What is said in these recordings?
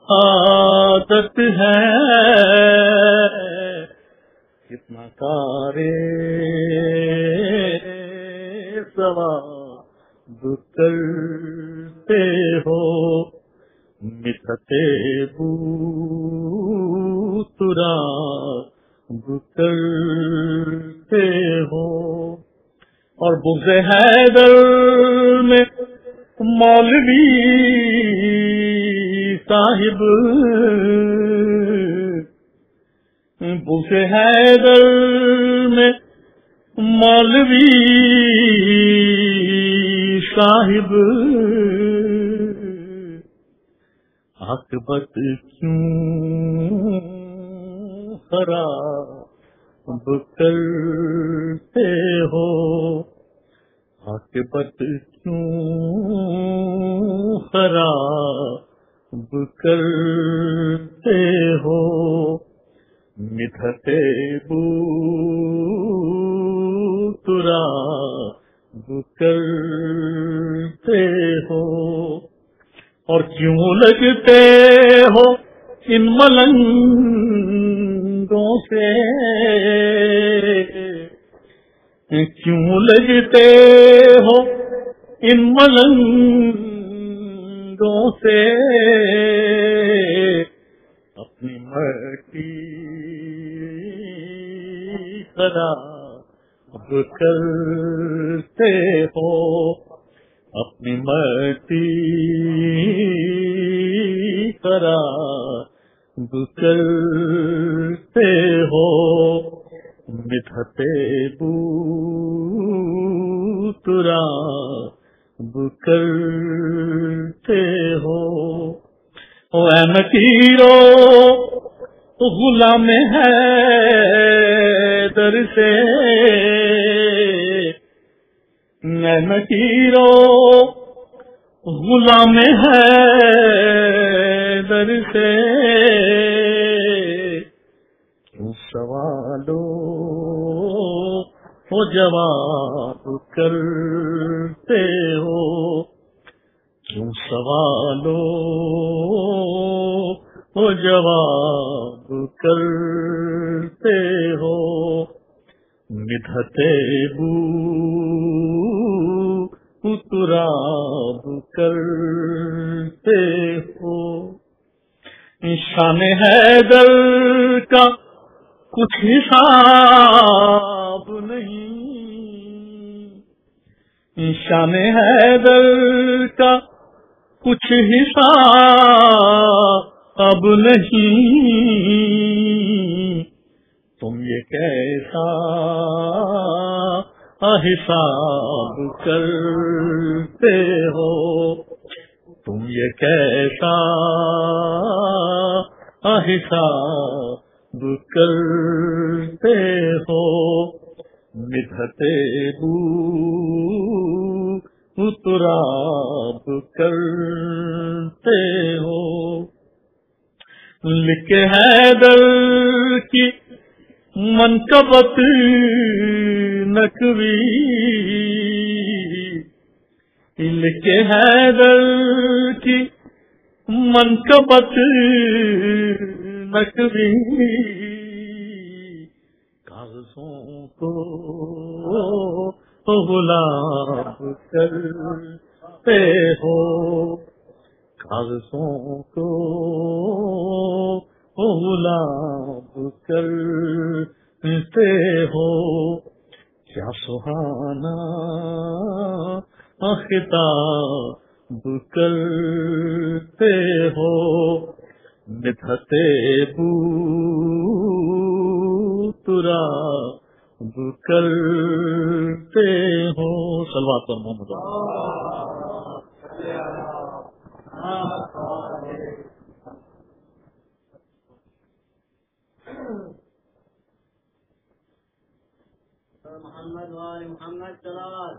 عادت ہے کتنا کارے ثواب کرتے ہو مٹھتے بوتراب کرتے ہو اور بغض حیدر میں مولوی صاحب بغض حیدر میں مولوی صاحب عاقبت کیوں خراب کرتے ہو عاقبت کیوں خراب کرتے ہو مٹھتے بوتراب کرتے ہو اور کیوں لگتے ہو ان ملنگوں سے کیوں لگتے ہو ان ملنگوں سے اپنی مٹی خراب کرتے ہو اپنی مٹی خراب کرتے ہو مٹھتے بوتراب کرتے ہو اے نکیرو غلام حیدر سے اے نکیرو غلام حیدر سے کیوں سوالوں کو جواب کرتے ہو کیوں سوالوں کو جواب کرتے ہو مٹھتے بوتراب کرتے ہو شان حیدر کا کچھ حساب نہیں شان حیدر کا کچھ حساب نہیں تم یہ کیسا حساب کرتے ہو تم یہ کیسا حساب کرتے ہو مٹھتے بوتراب کرتے ہو لکھ حیدر کی منقبت نقوی لکھ حیدر کی منقبت نقوی کاغذوں کو غلاب کرتے ہو کاغذوں کو غلاب کرتے ہو کیا سہانا خطاب کرتے ہو مٹھتے بوتراب کرتے ہو صلوات پر محمد محمد وآل محمد صلوات.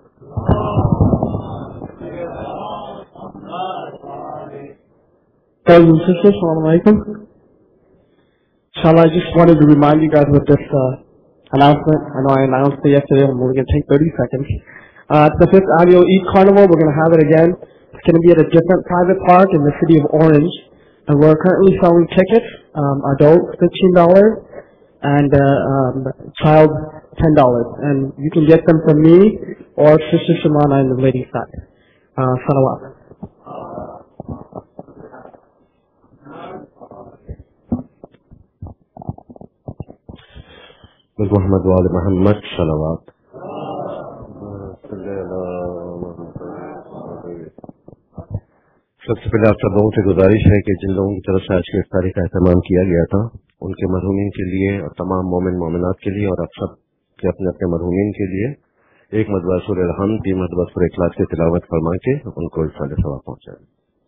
Brothers and sisters, Assalamu alaikum. Inshallah, I just wanted to remind you guys of this announcement. I know I announced it yesterday, and we're going to take 30 seconds. The 5th annual Eid Carnival, we're going to have it again. It's going to be at a different private park in the city of Orange. And we're currently selling tickets, adult $15 and child $10. And you can get them from me or Sister Shimana on the ladies' side. Salawat. محمد وآل محمد صلوات. سب سے پہلے آپ سب لوگوں سے گزارش ہے کہ جن لوگوں کی طرف سے آج کے افطاری کا اہتمام کیا گیا تھا ان کے مرحومین کے لیے اور تمام مومن مومنات کے لیے اور آپ سب کے اپنے اپنے مرحومین کے لیے ایک مرتبہ سورہ الحمد 3 مرتبہ سورہ اخلاص کی تلاوت فرما کے ان کو ایصال ثواب پہنچائیں.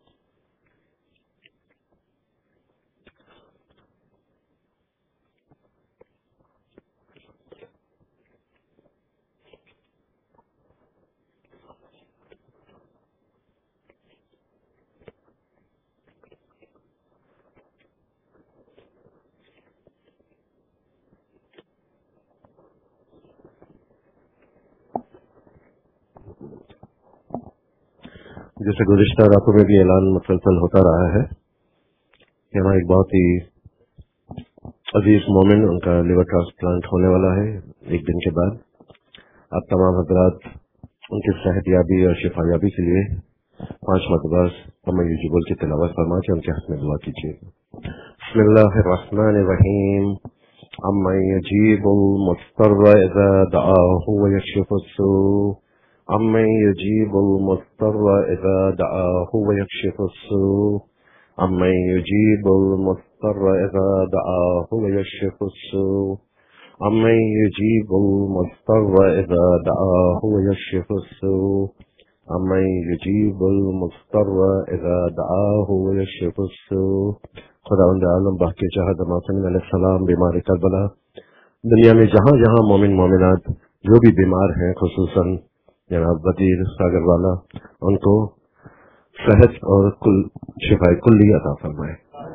جیسے گزشتہ راتوں میں بھی اعلان مسلسل ہوتا رہا ہے کہ ہمارا ایک بہت ہی عزیز مومن ان کا لیور ٹرانسپلانٹ ہونے والا ہے ایک دن کے بعد. آپ تمام حضرات ان کی صحت یابی اور شفا یابی کے لیے 5 مرتبہ امن یوجبل کی تلاوت فرما کے ان کے حق میں دعا کیجیے. بسم اللہ الرحمن الرحیم. امن یجیب المضطر اذا دعاہ ویکشف السوء. امن یجیب المضطر اذا دعاہ ویکشف السوء. امن یجیب المضطر اذا دعاہ ویکشف السوء. امن یجیب المضطر اذا دعاہ ویکشف السوء. امن یجیب المضطر اذا دعاہ ویکشف السوء. خداوند عالم باقی جہاد حسین علیہ السلام بیمار کربلا دنیا میں جہاں جہاں مومن مومنات جو بھی بیمار ہیں خصوصاً جناب وزیر ساگر والا ان کو صحت اور شفا کلی عطا فرمائے.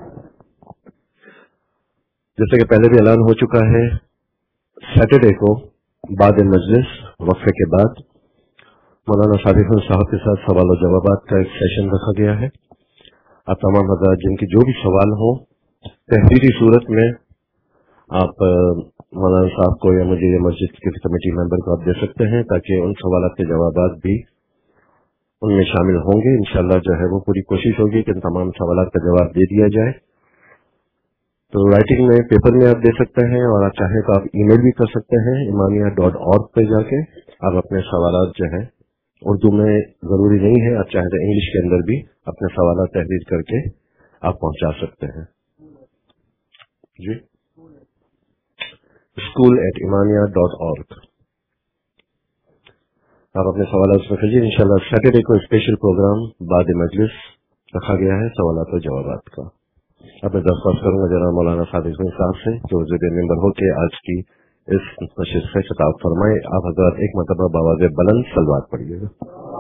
جیسے کہ پہلے بھی اعلان ہو چکا ہے سیٹرڈے کو بعد مجلس وقفے کے بعد مولانا صادق صاحب کے ساتھ سوال و جوابات کا ایک سیشن رکھا گیا ہے. آپ تمام حضرات جن کے جو بھی سوال ہوں تحریری صورت میں آپ مولانا صاحب کو یا مجھے یا مسجد کے کمیٹی ممبر کو آپ دے سکتے ہیں تاکہ ان سوالات کے جوابات بھی ان میں شامل ہوں گے. انشاءاللہ جو ہے وہ پوری کوشش ہوگی کہ ان تمام سوالات کا جواب دے دیا جائے. تو رائٹنگ میں پیپر میں آپ دے سکتے ہیں اور آپ چاہیں تو آپ ای میل بھی کر سکتے ہیں imamia.org پہ جا کے آپ اپنے سوالات جو ہیں اردو میں ضروری نہیں ہے آپ چاہیں تو انگلش کے اندر بھی اپنے سوالات تحریر کر کے آپ پہنچا سکتے ہیں. جی school@imamia.org آپ اپنے سوالات اس میں کیجیے. انشاءاللہ سیٹرڈے کو اسپیشل پروگرام بعد مجلس رکھا گیا ہے سوالات و جوابات کا. اب میں درخواست کروں گا جناب مولانا صادق صاحب سے کہ وہ ذریعہ ممبر ہو کے آج کی اس نشست سے خطاب فرمائے. آپ حضرات ایک مرتبہ بآواز بلند صلوات پڑھیے گا.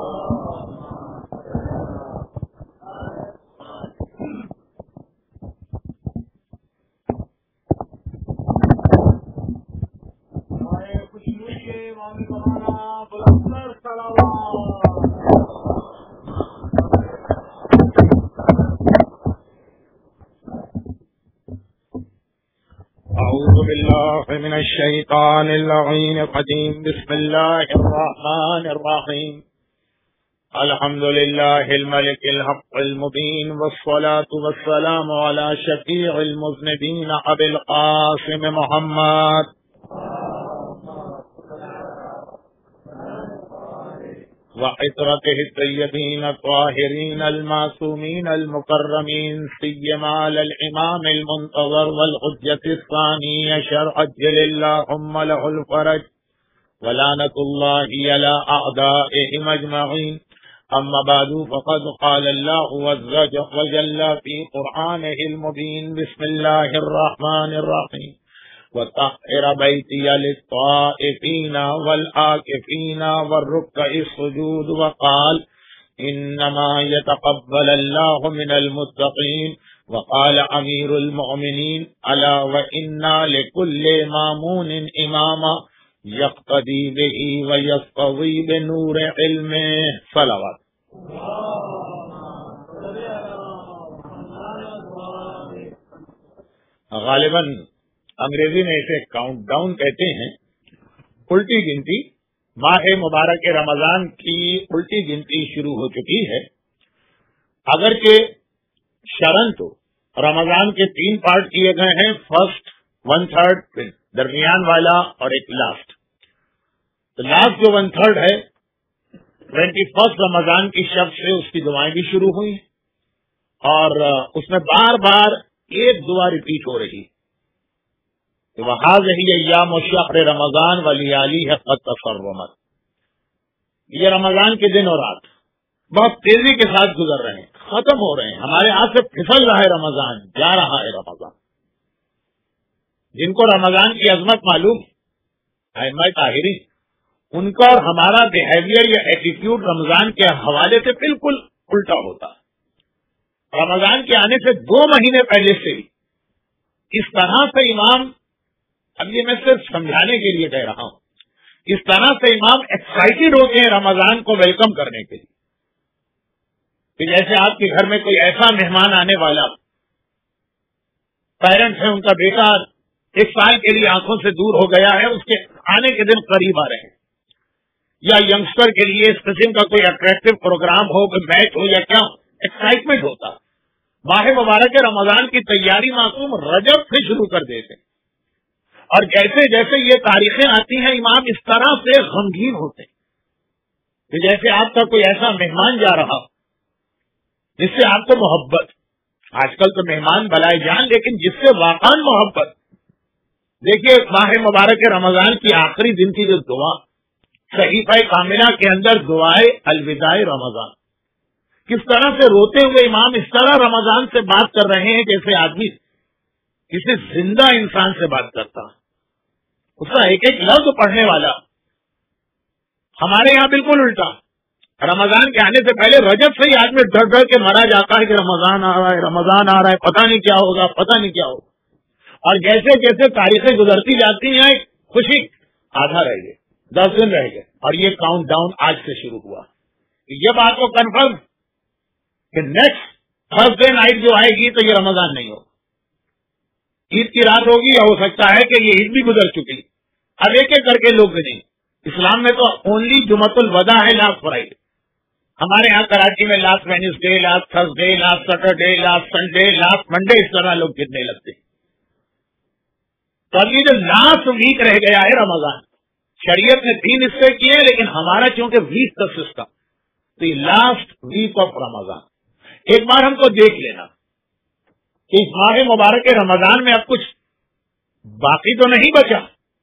أعوذ بالله من الشيطان اللعين الرجيم. بسم الله الرحمن الرحيم. الحمد لله الملك الحق المبين والصلاة والسلام على شفيع المذنبين أبي القاسم محمد وعطرته الطيبين الطاهرين المعصومين المكرمين سيما على الإمام المنتظر والحجة الثانية شرع عجل اللهم له الفرج ولعنة الله على أعدائهم أجمعين. أما بعد فقد قال الله عز وجل في قرآنه المبين. بسم الله الرحمن الرحيم. وطهر بيتي للطائفين والعاكفين والركع السجود. وقال إنما يتقبل الله من المتقين. وقال أمير المؤمنين ألا وإنا لكل مامون إماما يقتدي به ويستضي بنور علمه. صلوات. غالباً انگریزی میں اسے کاؤنٹ ڈاؤن کہتے ہیں، الٹی گنتی، ماہ مبارک رمضان کی الٹی گنتی شروع ہو چکی ہے۔ اگرچہ شرن تو رمضان کے 3 پارٹ کیے گئے ہیں، فرسٹ، 1/3، درمیان والا اور ایک لاسٹ۔ تو لاسٹ جو 1/3 ہے 21 رمضان کی شب سے اس کی دعائیں بھی شروع ہوئی اور اس میں بار بار ایک دعا ریپیٹ ہو رہی کہ وَهَٰذِهِ أَيَّامُ شَهْرِ رمضان وَلَيَالِهِ قَدْ تَصَرَّمَتْ۔ یہ رمضان کے دن اور رات بہت تیزی کے ساتھ گزر رہے ہیں، ختم ہو رہے ہیں، ہمارے ہاتھ سے پھسل رہا ہے رمضان، جا رہا ہے رمضان۔ جن کو رمضان کی عظمت معلوم ہے، ائمہ طاہرین، ان کا اور ہمارا بیہیویئر یا ایٹیٹیوڈ رمضان کے حوالے سے بالکل الٹا ہوتا ہے۔ رمضان کے آنے سے 2 مہینے پہلے سے ہی اس طرح سے امام، اب یہ میں صرف سمجھانے کے لیے کہہ رہا ہوں، اس طرح سے امام ایکسائٹیڈ ہوتے ہیں رمضان کو ویلکم کرنے کے لیے کہ جیسے آپ کے گھر میں کوئی ایسا مہمان آنے والا، پیرنٹس ہیں، ان کا بیٹا 1 سال کے لیے آنکھوں سے دور ہو گیا ہے، اس کے آنے کے دن قریب آ رہے ہیں، یا ینگسٹر کے لیے اس قسم کا کوئی اٹریکٹیو پروگرام ہو، کوئی میچ ہو یا کیا، ایکسائٹمنٹ ہوتا۔ ماہ مبارک رمضان کی تیاری معصوم رجب سے شروع کر دیتے، اور جیسے جیسے یہ تاریخیں آتی ہیں امام اس طرح سے غمگین ہوتے کہ جیسے آپ کا کوئی ایسا مہمان جا رہا جس سے آپ کو محبت، آج کل تو مہمان بلائے جان، لیکن جس سے واقعا محبت۔ دیکھیے ماہ مبارک رمضان کی آخری دن کی جو دعا صحیفہ کاملہ کے اندر دعائے الوداع رمضان، کس طرح سے روتے ہوئے امام اس طرح رمضان سے بات کر رہے ہیں جیسے آدمی کسی زندہ انسان سے بات کرتا، اس کا ایک ایک لفظ پڑھنے والا۔ ہمارے یہاں بالکل الٹا، رمضان کے آنے سے پہلے رجب سے ہی آدمی ڈر ڈر کے مرا جاتا ہے کہ رمضان آ رہا ہے، رمضان آ رہا ہے، پتہ نہیں کیا ہوگا، پتہ نہیں کیا ہوگا۔ اور جیسے جیسے تاریخیں گزرتی جاتی ہیں، خوشی آدھا رہ گئے، 10 دن رہ گئے، اور یہ کاؤنٹ ڈاؤن آج سے شروع ہوا۔ یہ بات کو کنفرم کہ نیکسٹ تھرسڈے نائٹ جو آئے گی تو یہ رمضان نہیں ہوگا، عید کی رات ہوگی، یا ہو سکتا ہے کہ یہ عید بھی گزر چکی۔ اب ایک ایک کر کے لوگ نہیں، اسلام میں تو اونلی جمعۃ الوداع ہے، لاسٹ فرائیڈے۔ ہمارے یہاں کراچی میں last Wednesday, last Thursday, last Saturday, last Sunday, last Monday, اس طرح لوگ گننے لگتے ہیں۔ تو اب یہ جو لاسٹ ویک رہ گیا ہے رمضان، شریعت نے 3 حصے کیے، لیکن ہمارا چونکہ ویک کا سسٹم، تو یہ لاسٹ ویک آف رمضان ایک بار ہم کو دیکھ لینا کہ اس ماہ مبارک رمضان میں اب کچھ باقی تو نہیں بچا۔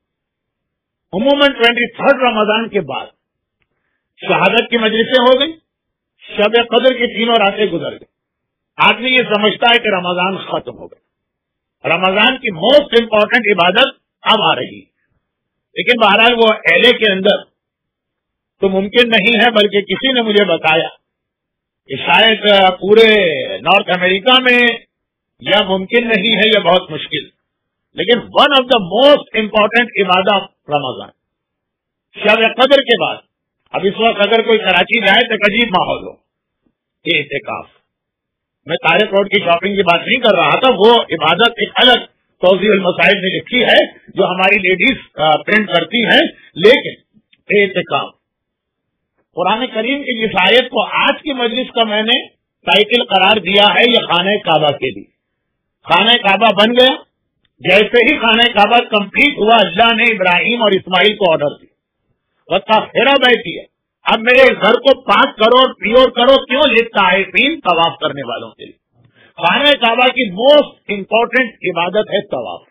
عموماً 23 رمضان کے بعد شہادت کی مجلسیں ہو گئی، شب قدر کی 3 راتیں گزر گئی، آدمی یہ سمجھتا ہے کہ رمضان ختم ہو گیا، رمضان کی موسٹ امپورٹنٹ عبادت اب آ رہی ہے۔ لیکن بہرحال وہ LA کے اندر تو ممکن نہیں ہے، بلکہ کسی نے مجھے بتایا کہ شاید پورے نارتھ امریکہ میں یا ممکن نہیں ہے، یا بہت مشکل، لیکن one of the most important عبادت رمضان، شب قدر کے بعد۔ اب اس وقت اگر کوئی کراچی جائے تو ایک عجیب ماحول ہو، یہ اعتکاف۔ میں طارق روڈ کی شاپنگ کی بات نہیں کر رہا تھا، وہ عبادت ایک الگ توضیح المسائل نے لکھی ہے جو ہماری لیڈیز پرنٹ کرتی ہیں، لیکن اعتکاف قرآن کریم کی جس آیت کو آج کی مجلس کا میں نے ٹائٹل قرار دیا ہے، یہ خانہ کعبہ کے لیے۔ خانہ کعبہ بن گیا، جیسے ہی خانہ کعبہ کمپلیٹ ہوا، اللہ نے ابراہیم اور اسماعیل کو آرڈر دیا، وَطَهِّرْ بَيْتِیَ، اب میرے گھر کو پاک کرو اور پیور کرو۔ کیوں؟ للطائفین، طواف کرنے والوں کے لیے۔ خانہ کعبہ کی موسٹ امپورٹنٹ عبادت ہے طواف،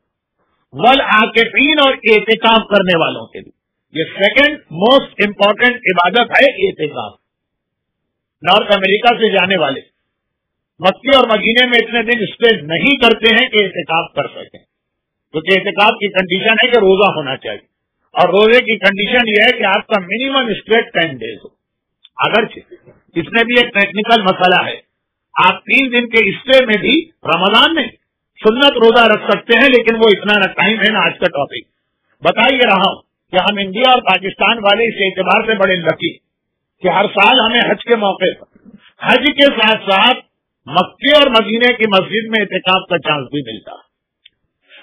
والعاکفین، اور اعتکاف کرنے والوں کے لیے یہ سیکنڈ موسٹ امپورٹنٹ عبادت ہے اعتکاف۔ نارتھ امریکہ سے جانے والے مکے اور مدینے میں اتنے دن اسٹے نہیں کرتے ہیں کہ اعتکاف کر سکیں، کیونکہ اعتکاف کی کنڈیشن ہے کہ روزہ ہونا چاہیے، اور روزے کی کنڈیشن یہ ہے کہ آپ کا منیمم اسٹے 10 days ہو۔ اگرچہ اس میں بھی ایک ٹیکنیکل مسئلہ ہے، آپ 3 دن کے اسٹے میں بھی رمضان میں سنت روزہ رکھ سکتے ہیں، لیکن وہ اتنا نہ ٹائم ہے نہ آج کا ٹاپک۔ بتا ہی رہا ہوں کہ ہم انڈیا اور پاکستان والے اس اعتبار سے بڑے لکی کہ ہر سال ہمیں حج کے موقع پر حج کے ساتھ ساتھ مکے اور مدینے کی مسجد میں اعتکاف کا چانس بھی ملتا ہے۔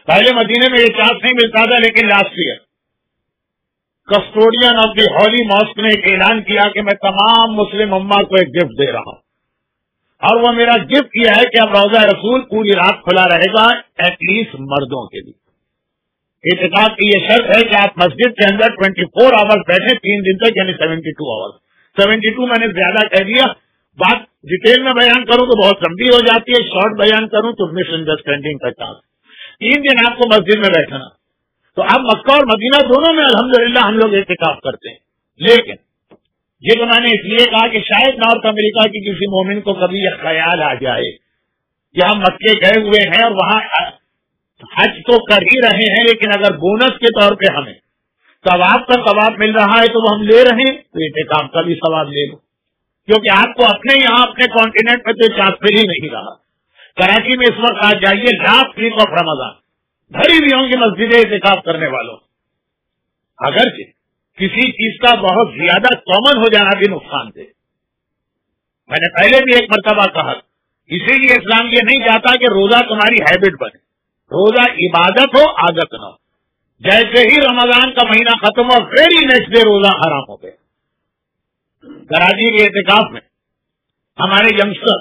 پہلے مدینے میں یہ چانس نہیں ملتا تھا، لیکن last year custodian of the holy mosque نے ایک اعلان کیا کہ میں تمام مسلم امہ کو ایک گفٹ دے رہا ہوں، اور وہ میرا گفٹ یہ ہے کہ اب روضہ رسول پوری رات کھلا رہے گا ایٹ لیسٹ مردوں کے لیے۔ اعتکاف کی یہ شرط ہے کہ آپ مسجد کے اندر 24 آورس بیٹھے 3 دن تک، یعنی 72 آورس۔ 72 میں نے زیادہ کہہ دیا، بات ڈیٹیل میں بیان کروں تو بہت لمبی ہو جاتی ہے، شارٹ بیان کروں تو مس انڈرسٹینڈنگ کا چانس۔ 3 دن آپ کو مسجد میں بیٹھنا، تو اب مکہ اور مدینہ دونوں میں الحمدللہ ہم لوگ اعتکاف کرتے ہیں، لیکن یہ تو میں نے اس لیے کہا کہ شاید نارتھ امریکہ کی کسی مومن کو کبھی یہ خیال آ جائے کہ ہم مکے گئے ہوئے ہیں اور وہاں حج تو کر ہی رہے ہیں، لیکن اگر بونس کے طور پہ ہمیں ثواب کا ثواب مل رہا ہے تو وہ ہم لے رہے ہیں، تو اعتکاف کا بھی ثواب لے لو، کیونکہ آپ کو اپنے یہاں اپنے کانٹیننٹ میں تو چانسفر ہی نہیں رہا۔ کراچی میں اس وقت آ جائیے، لاسٹ ویک آف رمضان بھری ہوئی ہوں گی مسجدیں اعتکاف کرنے والوں۔ اگرچہ کسی چیز کا بہت زیادہ کامن ہو جانا بھی نقصان دے، میں نے پہلے بھی ایک مرتبہ کہا، اسی لیے اسلام یہ نہیں چاہتا کہ روزہ تمہاری ہیبٹ بنے، روزہ عبادت ہو، عادت نہ ہو۔ جیسے ہی رمضان کا مہینہ ختم ہو ویری نیکسٹ ڈے روزہ حرام ہو گئے۔ کراچی کے اعتکاف میں ہمارے ینگسٹر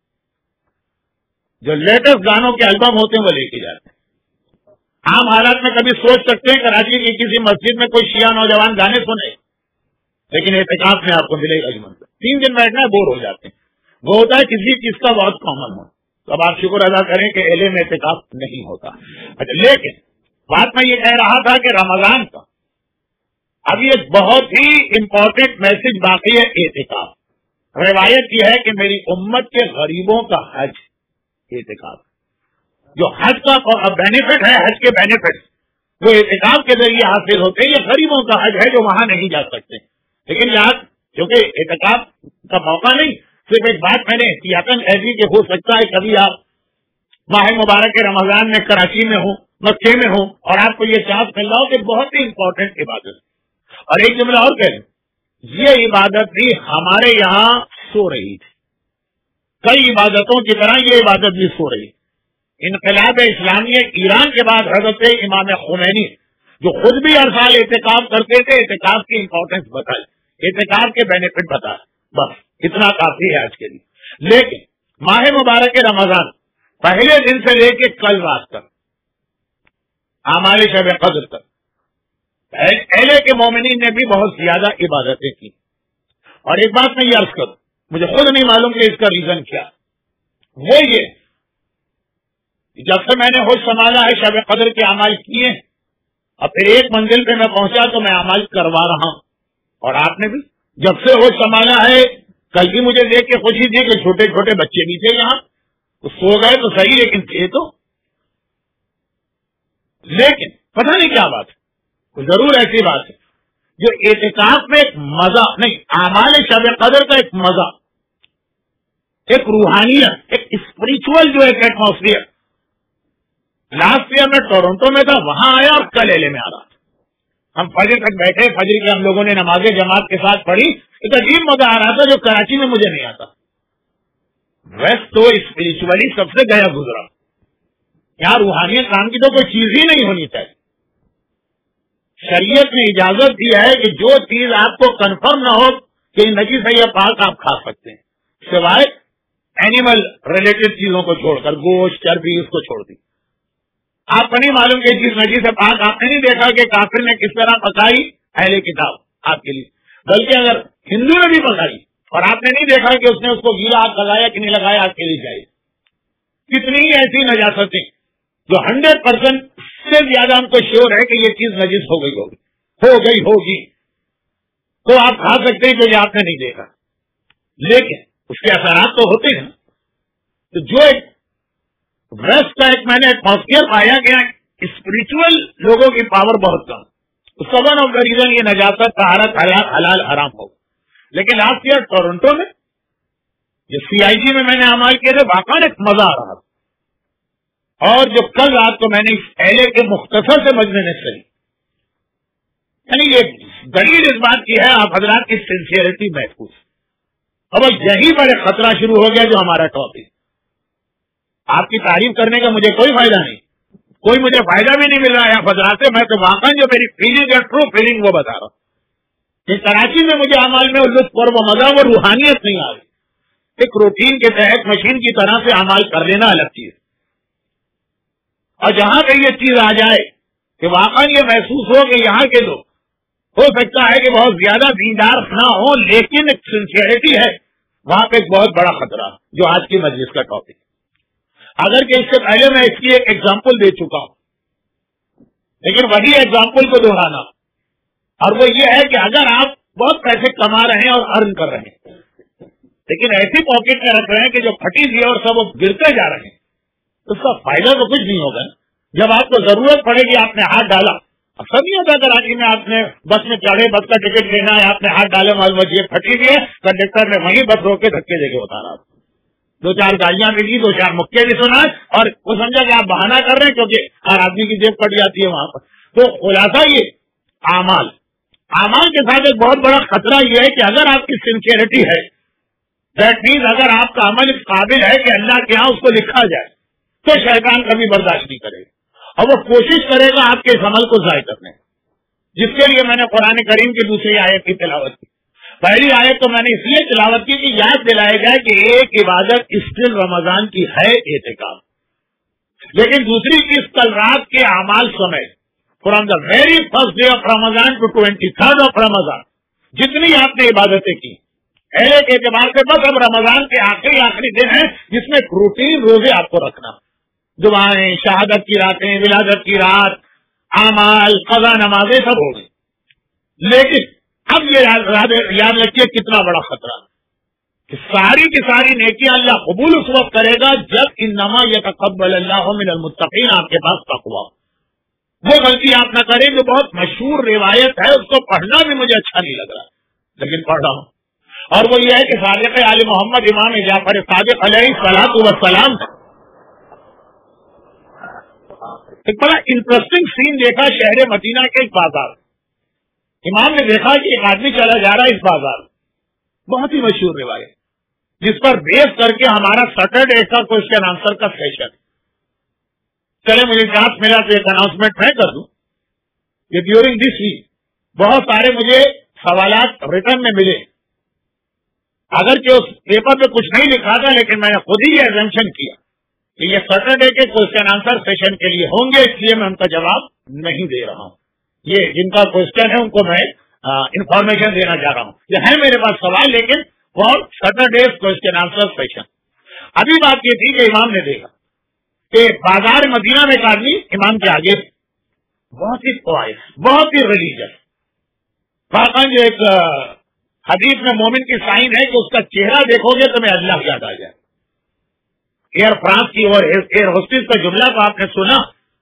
جو لیٹسٹ گانوں کے البم ہوتے ہیں وہ لے کے جاتے ہیں۔ عام حالات میں کبھی سوچ سکتے ہیں کراچی کی کسی مسجد میں کوئی شیعہ نوجوان گانے سنے، لیکن اعتکاف میں آپ کو ملے گا 3 دن بیٹھنا ہے، بور ہو جاتے ہیں۔ وہ ہوتا ہے کسی چیز کا بہت کامن ہو، تو اب آپ شکر ادا کریں کہ اہل میں اعتکاف نہیں ہوتا۔ اچھا، لیکن بات میں یہ کہہ رہا تھا کہ رمضان کا ابھی ایک بہت ہی امپورٹنٹ میسج باقی ہے اعتکاف۔ روایت یہ ہے کہ میری امت کے غریبوں کا حج اعتکاف، جو حج کا بینیفٹ ہے، حج کے بینیفٹ وہ اعتکاف کے ذریعے حاصل ہوتے ہیں۔ یہ غریبوں کا حج ہے جو وہاں نہیں جا سکتے، لیکن یہاں کیونکہ اعتکاف کا موقع نہیں، صرف ایک بات میں نے احتیاطاً ایسی کہ ہو سکتا ہے کبھی آپ ماہ مبارک رمضان میں کراچی میں ہوں، مکے میں ہوں، اور آپ کو یہ چانس مل رہا ہو کہ بہت ہی امپورٹنٹ عبادت۔ اور ایک جملہ اور کہہ دیں، یہ عبادت بھی ہمارے یہاں سو رہی تھی، کئی عبادتوں کی طرح یہ عبادت بھی سو رہی۔ انقلاب اسلامی ایران کے بعد حضرت امام خمینی جو خود بھی ہر سال اعتکاف کرتے تھے، اعتکاف کی امپورٹنس بتائی، اعتکاف کے بینیفٹ بتائے، بس اتنا کافی ہے آج کے لیے۔ لیکن ماہ مبارک رمضان پہلے دن سے لے کے کل رات تک، اعمال شب قدر تک، پہلے کے مومنین نے بھی بہت زیادہ عبادتیں کی۔ اور ایک بات میں یہ عرض کروں، مجھے خود نہیں معلوم کہ اس کا ریزن کیا، وہ یہ جب سے میں نے ہوش سنبھالا ہے شب قدر کے اعمال کیے، اور پھر ایک منزل پہ میں پہنچا تو میں اعمال کروا رہا ہوں، اور آپ نے بھی جب سے ہوش سنبھالا ہے، کل بھی مجھے دیکھ کے خوشی تھی کہ چھوٹے چھوٹے بچے بھی تھے یہاں، تو سو گئے تو صحیح لیکن تھے تو، لیکن پتہ نہیں کیا بات ہے، ضرور ایسی بات ہے جو اعتکاف میں ایک مزہ نہیں، اعمال شب قدر کا ایک مزہ، ایک روحانیت، ایک اسپرچل جو ایک ایٹماسفیئر۔ لاسٹ ایئر میں ٹورنٹو میں تھا، وہاں آیا اور کل ایلے میں آ رہا تھا، ہم فجر تک بیٹھے، فجر کے ہم لوگوں نے نماز جماعت کے ساتھ پڑھی، ایک عجیب مزہ آ رہا تھا جو کراچی میں مجھے نہیں آتا۔ ویسٹ تو اسپرچولی سب سے گیا گزرا، یہاں روحانیت نام کی تو کوئی چیز ہی نہیں ہونی چاہیے۔ شریعت نے اجازت دی ہے کہ جو چیز آپ کو کنفرم نہ ہو کہ نجیس ہے یا پاک، آپ کھا سکتے ہیں، سوائے اینیمل ریلیٹڈ چیزوں کو چھوڑ کر، گوشت، چربی، اس کو چھوڑ دی۔ آپ کو نہیں معلوم کہ چیز نجیس ہے پاک، آپ نے نہیں دیکھا کہ کافر نے کس طرح پکائی اہل کتاب آپ کے لیے، بلکہ اگر ہندو نے بھی پکائی اور آپ نے نہیں دیکھا کہ اس نے اس کو گیلا ہاتھ لگایا کہ نہیں لگایا، آپ کے لیے چاہیے۔ کتنی ہی ایسی نجاستیں جو 100% سے زیادہ ہم کو شیور ہے کہ یہ چیز نجس ہو گئی ہوگی تو آپ کھا سکتے ہیں کیونکہ آپ نے نہیں دیکھا، لیکن اس کے اثرات تو ہوتے ہیں۔ تو جو ایک ویسٹ کا ایک میں نے ایٹماسفیئر پایا گیا، اسپرچل لوگوں کی پاور بہت کم، تو ون آف دا ریزن یہ نجاست، طہارت، حلال حرام ہو۔ لیکن لاسٹ ایئر ٹورنٹو میں جو CIG میں نے اعمال کیے تھے، واقعی ایک مزہ آ رہا تھا، اور جو کل رات کو میں نے اس اہلے کے مختصر سے مجمع میں صحیح، یعنی یہ دلیل اس بات کی ہے آپ حضرات کی سنسیئرٹی محفوظ۔ اب یہی بڑے خطرہ شروع ہو گیا جو ہمارا ٹاپک، آپ کی تعریف کرنے کا مجھے کوئی فائدہ نہیں، कोई मुझे फायदा भी नहीं मिल रहा है फजरा से, मैं तो वाकई जो मेरी फीलिंग है, ट्रू फीलिंग, वो बता रहा हूँ कि कराची में मुझे अमाल में लुत्फ और वो मजा, वो रूहानियत नहीं आ रही। एक रूटीन के तहत मशीन की तरह से अमाल कर लेना अलग चीज, और जहां पे ये चीज आ जाए कि वाकई ये महसूस हो कि यहाँ के लोग हो सकता है कि बहुत ज्यादा दीनदार ना हो, लेकिन एक सिंसियरिटी है, वहां पे एक बहुत बड़ा खतरा जो आज की मजलिस का टॉपिक। अगर कि इससे पहले मैं इसकी एक एग्जाम्पल दे चुका हूं, लेकिन वही एग्जाम्पल को दोहराना, और वो ये है कि अगर आप बहुत पैसे कमा रहे हैं और अर्न कर रहे हैं, लेकिन ऐसी पॉकेट में रख रहे हैं कि जो फटी हुई है और सब गिरते जा रहे हैं, तो उसका फायदा तो कुछ नहीं होगा। जब आपको जरूरत पड़ेगी आपने हाथ डाला, अब सब नहीं होता कराची में आपने बस में चढ़े, बस का टिकट लेना है, आपने हाथ डाले, मालूम ये फटी हुई है, कंडक्टर ने वहीं बस रोक के धक्के देके उतारा, दो चार गाड़ियां मिली, दो चार मुक्के भी सुना, और वो समझा कि आप बहाना कर रहे हैं क्योंकि हर आदमी की जेब कट जाती है वहां पर। तो खुलासा ये आमाल के साथ एक बहुत बड़ा खतरा ये है कि अगर आपकी सिंसियरिटी है, दैट मीन्स अगर आपका अमल इस काबिल है कि अल्लाह के यहाँ उसको लिखा जाए, तो शैतान कभी बर्दाश्त नहीं करेगा और वो कोशिश करेगा आपके इस अमल को जाय करने, जिसके लिए मैंने कुरान करीम की दूसरी आयत की तिलावत की। पहली आयत तो मैंने इसलिए तिलावत की कि याद दिलाया जाए कि एक इबादत स्टिल रमजान की है, एहतिकाफ, लेकिन दूसरी चीज कल रात के अमाल समय, from the very first day of Ramzan to 23rd of Ramzan, जितनी आपने इबादतें की पहले के एतबार से, बस अब रमजान के आखिरी दिन है जिसमें रूटीन रोजे आपको रखना, दुआएं, शहादत की रातें, विलादत की रात, आमाल, कज़ा, नमाजें सब हो गई। लेकिन अब ये याद रखिए कितना बड़ा खतरा कि सारी की सारी नेकियां अल्लाह कबूल उस वक्त करेगा जब इन्नमा यतक़ब्बलुल्लाहु मिनल मुत्तक़ीन, आपके पास तक़वा। वो गलती आप न करें जो बहुत मशहूर रिवायत है, उसको पढ़ना भी मुझे अच्छा नहीं लग रहा, लेकिन पढ़ रहा हूं, और वो ये है कि सादिक़ आले मोहम्मद इमाम जाफर सादिक़ अलैहिस्सलातु वस्सलाम, एक बड़ा इंटरेस्टिंग सीन देखा शहर मदीना के एक बाजार। इमाम ने देखा कि एक आदमी चला जा रहा है इस बाजार, बहुत ही मशहूर रिवायत, जिस पर बेस करके हमारा सैटरडे का क्वेश्चन आंसर का सेशन। चले मुझे चांस मिला तो एक अनाउंसमेंट मैं कर दूं कि ड्यूरिंग दिस वीक बहुत सारे मुझे सवालात रिटर्न में मिले, अगर कि उस पेपर पे कुछ नहीं लिखा था, लेकिन मैंने खुद ही एग्जम्पशन किया कि ये सैटरडे के क्वेश्चन आंसर सेशन के लिए होंगे, इसलिए मैं उनका जवाब नहीं दे रहा हूं। ये जिनका क्वेश्चन है उनको मैं इंफॉर्मेशन देना चाह रहा हूं। ये है मेरे पास सवाल, लेकिन for Saturday question answer session. अभी बात ये थी कि इमाम ने देखा कि बाजार मदीना में एक आदमी इमाम के आगे बहुत ही क्वाइस, बहुत ही रिलीजियस, वाकई एक हदीस में मोमिन की साइन है कि उसका चेहरा देखोगे तो मैं अल्लाह याद आ जाए। एयर फ्रांस की और एयर होस्टेस का जुमला तो आपने सुना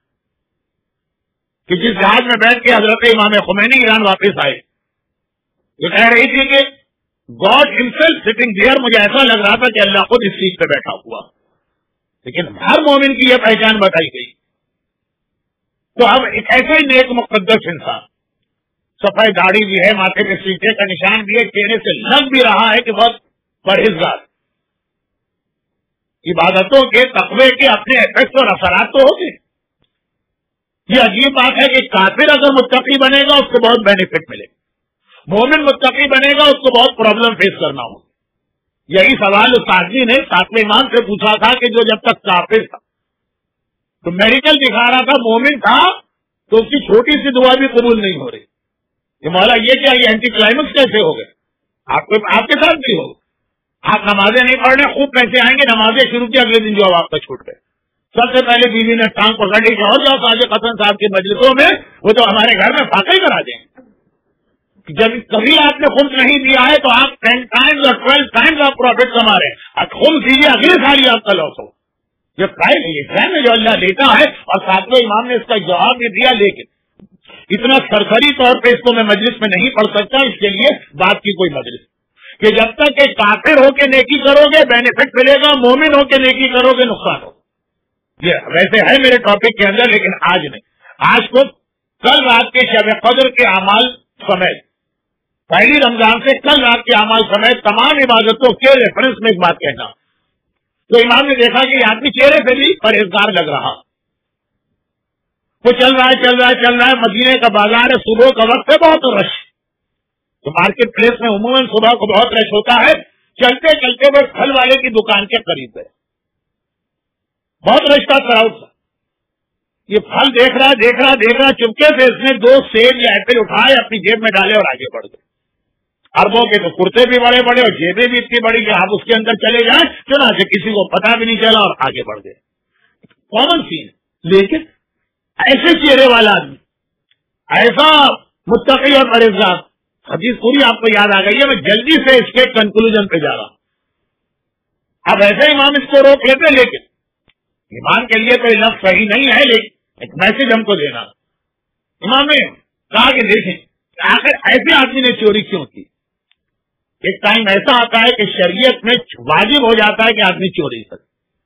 कि जिस जहाज में बैठ के हजरत इमाम खुमैनी ईरान वापस आए, ये कह रही थी कि गॉड हिमसेल्फ सिटिंग देयर, मुझे ऐसा लग रहा था कि अल्लाह खुद इस सीट पे बैठा हुआ। लेकिन हर मोमिन की यह पहचान बताई गई। तो अब एक ऐसा ही नेक मुक़द्दस इंसान, सफेद दाढ़ी भी है, माथे पे सीटे का निशान भी है, चेहरे से लग भी रहा है कि बहुत परहेजगार, इबादतों के तक़वे के अपने इफेक्ट और असरात तो होंगे। ये अजीब बात है कि काफिर अगर मुत्तकी बनेगा उसको बहुत बेनिफिट मिलेगा, मोमिन मुत्तकी बनेगा उसको बहुत प्रॉब्लम फेस करना होगा। यही सवाल उस आदमी ने सातवें इमाम से पूछा था कि जो जब तक काफिर था तो मेडिकल दिखा रहा था, मोमिन था तो उसकी छोटी सी दुआ भी कबूल नहीं हो रही। ये मौला ये क्या, ये एंटी क्लाइमेक्स कैसे हो गए? आपके साथ भी हो, आप नमाजें नहीं पढ़ रहे, खूब पैसे आएंगे, नमाजें शुरू की, अगले दिन जवाब आपका छूट गए। सबसे पहले बीवी ने टांग पकड़ ली और जाओ साजिद हसन साहब की मजलिसों में, वो तो हमारे घर में फाका ही करा देंगे। जब कभी आपने खुम्स नहीं दिया है तो आप 10 टाइम्स और 12 टाइम्स आप प्रॉफिट कमा रहे हैं, और खुम्स दीजिए अगले साल ही आपका लॉस हो। ये प्राइस है जो अल्लाह देता है, और सातवें इमाम ने इसका जवाब भी दिया। लेकिन इतना सरसरी तौर पे इसको मैं मजलिस में नहीं पढ़ सकता, इसके लिए बात की कोई मजलिस कि जब तक एक काफिर होके नेकी करोगे बेनिफिट मिलेगा, मोमिन होके नेकी करोगे नुकसान हो। ये वैसे है मेरे टॉपिक के अंदर, लेकिन आज नहीं। आज को कल रात के शब कद्र के अमाल समेत, पहली रमजान से कल रात के अमाल समेत तमाम इबादतों के रेफरेंस में एक बात कहना। तो इमाम ने देखा कि आदमी चेहरे से भी परहेजगार लग रहा, وہ چل رہا ہے، مدینے کا بازار ہے، صبح کا وقت ہے، بہت رش، تو مارکیٹ پلیس میں عموماً صبح کو بہت رش ہوتا ہے. چلتے چلتے وہ پھل والے کی دکان کے قریب گئے، بہت رش کا کراؤڈ تھا. یہ پھل دیکھ رہا چپکے سے اس نے 2 سیب یا ایپل اٹھائے، اپنی جیب میں ڈالے اور آگے بڑھ گئے. اربوں کے تو کرتے بھی بڑے بڑے اور جیبیں بھی اتنی بڑی کہ آپ اس کے اندر چلے جائیں، چنانچہ کسی کو پتا بھی نہیں چلا اور آگے بڑھ گئے. Common sense. لیکن ایسے چہرے والا آدمی، ایسا متقی اور پرہیزگار، حدیث پوری آپ کو یاد آ گئی ہے، میں جلدی سے اس کے کنکلوژن پہ جا رہا ہوں. اب ایسے امام اس کو روک لیتے، لیکن امام کے لیے کوئی لفظ صحیح نہیں ہے، لیکن ایک میسج ہم کو دینا. امام نے کہا کہ دیکھیں آخر ایسے آدمی نے چوری کیوں کی. ایک ٹائم ایسا آتا ہے کہ شریعت میں واجب ہو جاتا ہے کہ آدمی چوری کرے،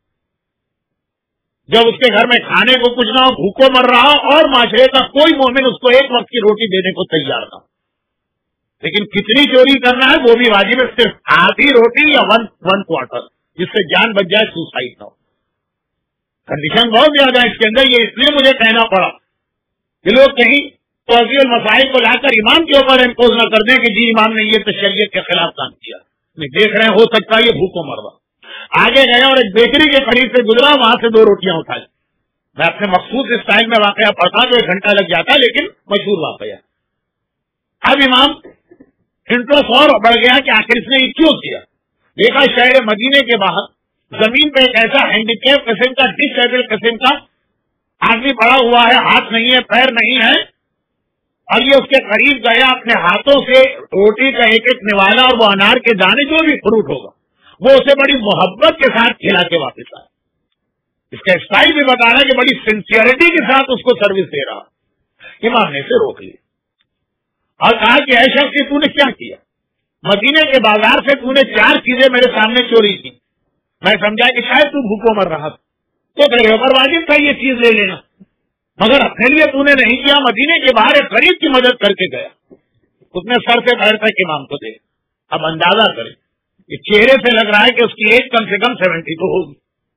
جب اس کے گھر میں کھانے کو کچھ نہ ہو، بھوکو مر رہا ہو اور معاشرے کا کوئی مومن اس کو ایک وقت کی روٹی دینے کو تیار نہ ہو. لیکن کتنی چوری کرنا ہے وہ بھی واجب ہے، صرف آدھی روٹی یا 1/4، جس سے جان بچ جائے، سوسائڈ نہ ہو. کنڈیشن بہت زیادہ ہے اس کے اندر. یہ اس لیے مجھے کہنا پڑا کہ لوگ کہیں توضیع المسائل کو لا کر امام کے اوپر امپوز نہ کر دیں کہ جی امام نے یہ تو شریعت کے خلاف کام کیا. نہیں دیکھ رہے ہیں، ہو سکتا ہے یہ بھوکو مر رہا. آگے گیا اور ایک بیکری کے قریب سے گزرا، وہاں سے 2 روٹیاں اٹھائی. میں اپنے مخصوص اسٹائل میں واقعہ پڑھتا تو 1 گھنٹہ لگ جاتا، لیکن مشہور واقعہ. اب امام انٹرسٹ اور بڑھ گیا کہ آخر اس نے یہ کیوں کیا. دیکھا شہر مدینے کے باہر زمین پہ ایک ایسا ہینڈیکیپ قسم کا، ڈس ایبل قسم کا آدمی پڑا ہوا ہے، ہاتھ نہیں ہے، پیر نہیں ہے، اور یہ اس کے قریب گیا، اپنے ہاتھوں سے روٹی کا ایک ایک نوالا اور وہ انار کے دانے جو بھی فروٹ ہوگا وہ اسے بڑی محبت کے ساتھ کھلا کے واپس آیا. اس کا اسٹائل بھی بتا رہا ہے کہ بڑی سنسیئرٹی کے ساتھ اس کو سروس دے رہا. امام نے اسے روک لیا اور کہا کہ اے شخص تو نے کیا کیا؟ مدینے کے بازار سے تو نے 4 چیزیں میرے سامنے چوری کی. میں سمجھا کہ شاید تو بھوکو مر رہا تھا تو تیرے اوپر واجب تھا یہ چیز لے لینا، مگر اپنے لیے تو نے نہیں کیا. مدینے کے باہر ایک غریب کی مدد کر کے گیا. اس نے سر سے پیر تک امام کو دے. اب اندازہ کریں، یہ چہرے سے لگ رہا ہے کہ اس کی ایج کم سے کم 70 تو ہوگی.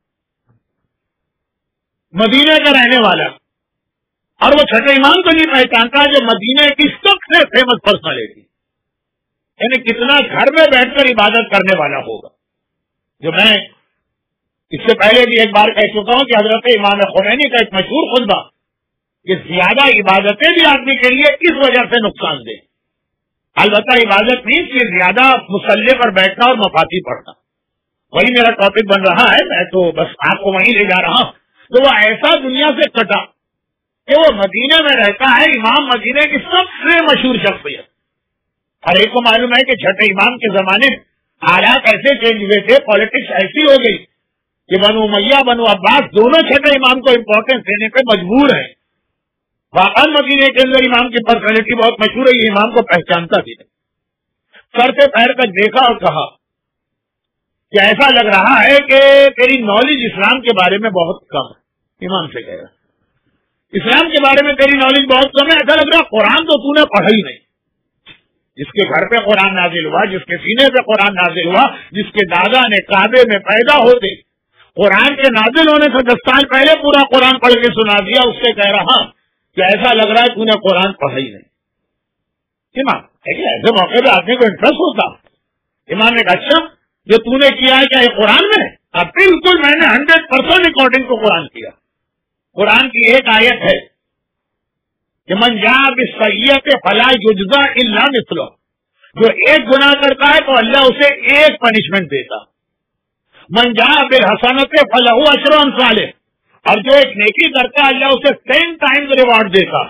مدینے کا رہنے والا، اور وہ چھٹے امام کو نہیں پہچانتا جو مدینے کی سب سے فیمس پرسنالٹی، یعنی کتنا گھر میں بیٹھ کر عبادت کرنے والا ہوگا. جو میں اس سے پہلے بھی ایک بار کہہ چکا ہوں کہ حضرت امام خمینی کا ایک مشہور خطبہ کہ زیادہ عبادتیں بھی آدمی کے لیے اس وجہ سے نقصان دیں. البتہ عبادت نہیں کہ زیادہ مسلح پر بیٹھنا اور مفاتی پڑھنا. وہی میرا ٹاپک بن رہا ہے، میں تو بس آپ کو وہیں لے جا رہا ہوں. تو وہ ایسا دنیا سے کٹا کہ وہ مدینے میں رہتا ہے. امام مدینے کی سب سے مشہور شخصیت. ہر ایک کو معلوم ہے کہ چھٹے امام کے زمانے میں حالات ایسے چینج ہوئے تھے، پالیٹکس ایسی ہو گئی کہ بنو امیہ بنو عباس دونوں چھٹے امام کو امپورٹینس دینے پہ مجبور ہیں. واقعی مدینے کے اندر امام کی پرسنالٹی بہت مشہور ہے، یہ امام کو پہچانتا بھی ہے. سر سے پیر تک دیکھا اور کہا کہ ایسا لگ رہا ہے کہ تیری نالج اسلام کے بارے میں بہت کم ہے. امام سے کہہ رہا اسلام کے بارے میں تیری نالج بہت کم ہے. ایسا لگ رہا قرآن تو تو نے پڑھا ہی نہیں. جس کے گھر پہ قرآن نازل ہوا، جس کے سینے پہ قرآن نازل ہوا، جس کے دادا نے کعبے میں پیدا ہوتے قرآن کے نازل ہونے سے 10 سال پہلے پورا قرآن پڑھ کے سنا دیا، اس سے کہہ رہا کہ ایسا لگ رہا ہے تو نے قرآن پڑھا ہی نہیں. امام ایسے موقع پہ آدمی کو انٹرسٹ ہوتا. امام نے کہا اچھا جو تو نے کیا ہے کیا یہ قرآن میں؟ اب بالکل میں نے 100% اکارڈنگ کو قرآن کیا. قرآن کی ایک آیت ہے کہ من جاء بالسیئۃ فلا یجزی الا مثلہ، جو ایک گناہ کرتا ہے تو اللہ اسے ایک پنشمنٹ دیتا. من جاء بالحسنۃ فلہ عشر امثالہ، اور جو ایک نیکی کرتا ہے اللہ اسے 10 ٹائمز ریوارڈ دیتا.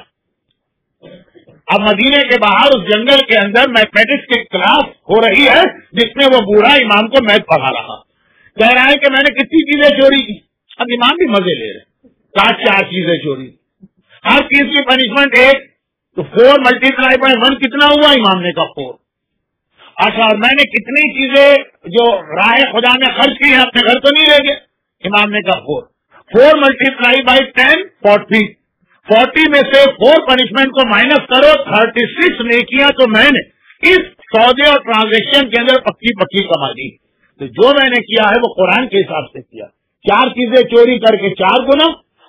اب مدینے کے باہر اس جنگل کے اندر میتھمیٹکس کی کلاس ہو رہی ہے جس میں وہ بوڑھا امام کو میتھ پڑھا رہا، کہہ رہا ہے کہ میں نے کتنی چیزیں چوری کی. اب امام بھی مزے لے رہے، 4 چیزیں چوری، ہر چیز کی پنشمنٹ ایک، تو 4 × 1 کتنا ہوا؟ امام نے کہا 4. اچھا اور میں نے کتنی چیزیں جو راہ خدا میں خرچ کی ہیں اپنے گھر تو نہیں لے گئے؟ امام نے کہا 4. 4 × 10 40. 40 میں سے 4 پنشمنٹ کو مائنس کرو، 36 نیکیاں تو میں نے اس سودے اور ٹرانزیکشن کے اندر پکی کما دی. تو جو میں نے کیا ہے وہ قرآن کے حساب سے کیا. 4 چیزیں چوری کر کے 4 گنا،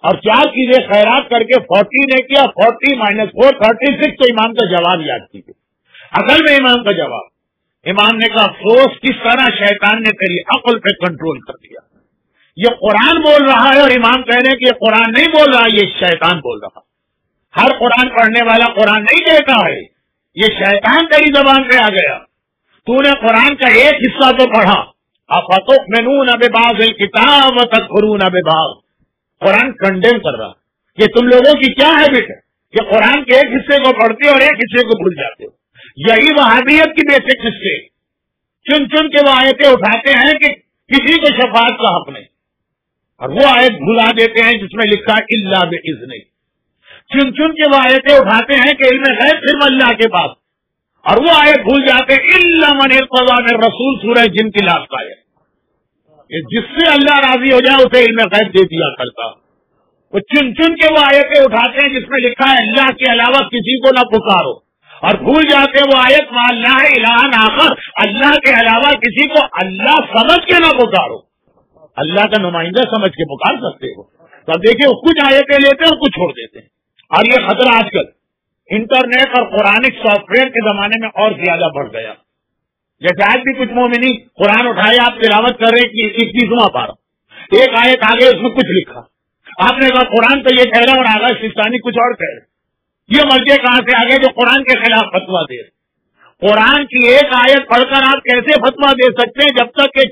اور 4 چیزیں خیرات کر کے 40 نے کیا, 40 - 4 36. تو امام کا جواب یاد کیجیے. اصل میں امام کا جواب, امام نے کہا افسوس کس طرح شیطان نے تیری عقل پہ کنٹرول کر دیا. یہ قرآن بول رہا ہے اور امام کہہ رہے ہیں کہ یہ قرآن نہیں بول رہا, یہ شیطان بول رہا. ہر قرآن پڑھنے والا قرآن نہیں کہتا ہے, یہ شیطان تیری زبان پہ آ گیا. تو نے قرآن کا ایک حصہ تو پڑھا, افتؤمنون ببعض الکتاب وتکفرون ببعض. قرآن کنڈیم کر رہا کہ تم لوگوں کی کیا ہیبٹ ہے کہ قرآن کے ایک حصے کو پڑھتے اور ایک حصے کو بھول جاتے ہو. یہی وہابیت کی بیسک حصے, چن چن کے وہ آیتیں اٹھاتے ہیں کہ کسی کو شفاعت کا حق نہیں, اور وہ آیت بھلا دیتے ہیں جس میں لکھا ہے الا باذن. چن چن کے وہ آیتیں اٹھاتے ہیں کہ علم غیب صرف اللہ کے پاس, اور وہ آیت بھول جاتے ہیں الا من ارتضی من رسول. سورہ جن کی لاسٹ آیت, جس سے اللہ راضی ہو جائے اسے علم غیب دے دیا کرتا. وہ چن چن کے وہ آیتیں اٹھاتے ہیں جس میں لکھا ہے اللہ کے علاوہ کسی کو نہ پکارو, اور بھول جاتے ہیں وہ آیت ما اللہ الہ آخر, اللہ کے علاوہ کسی کو اللہ سمجھ کے نہ پکارو. اللہ کا نمائندہ سمجھ کے پکار سکتے ہو. تو اب دیکھیں کچھ آیتیں لیتے ہیں اور کچھ چھوڑ دیتے ہیں. اور یہ خطرہ آج کل انٹرنیٹ اور قرآنک سافٹ ویئر کے زمانے میں اور زیادہ بڑھ گیا. جیسے آج بھی کچھ مومنین قرآن اٹھائے, آپ تلاوت کر رہے کہ 21واں پارہ, ایک آیت آگے اس میں کچھ لکھا, آپ نے کہا قرآن تو یہ کہہ رہا اور آگا سستانی کچھ اور کہہ رہے. یہ مرجے کہاں سے آگے جو قرآن کے خلاف فتوا دے. قرآن کی ایک آیت پڑھ کر آپ کیسے فتوا دے سکتے ہیں جب تک کہ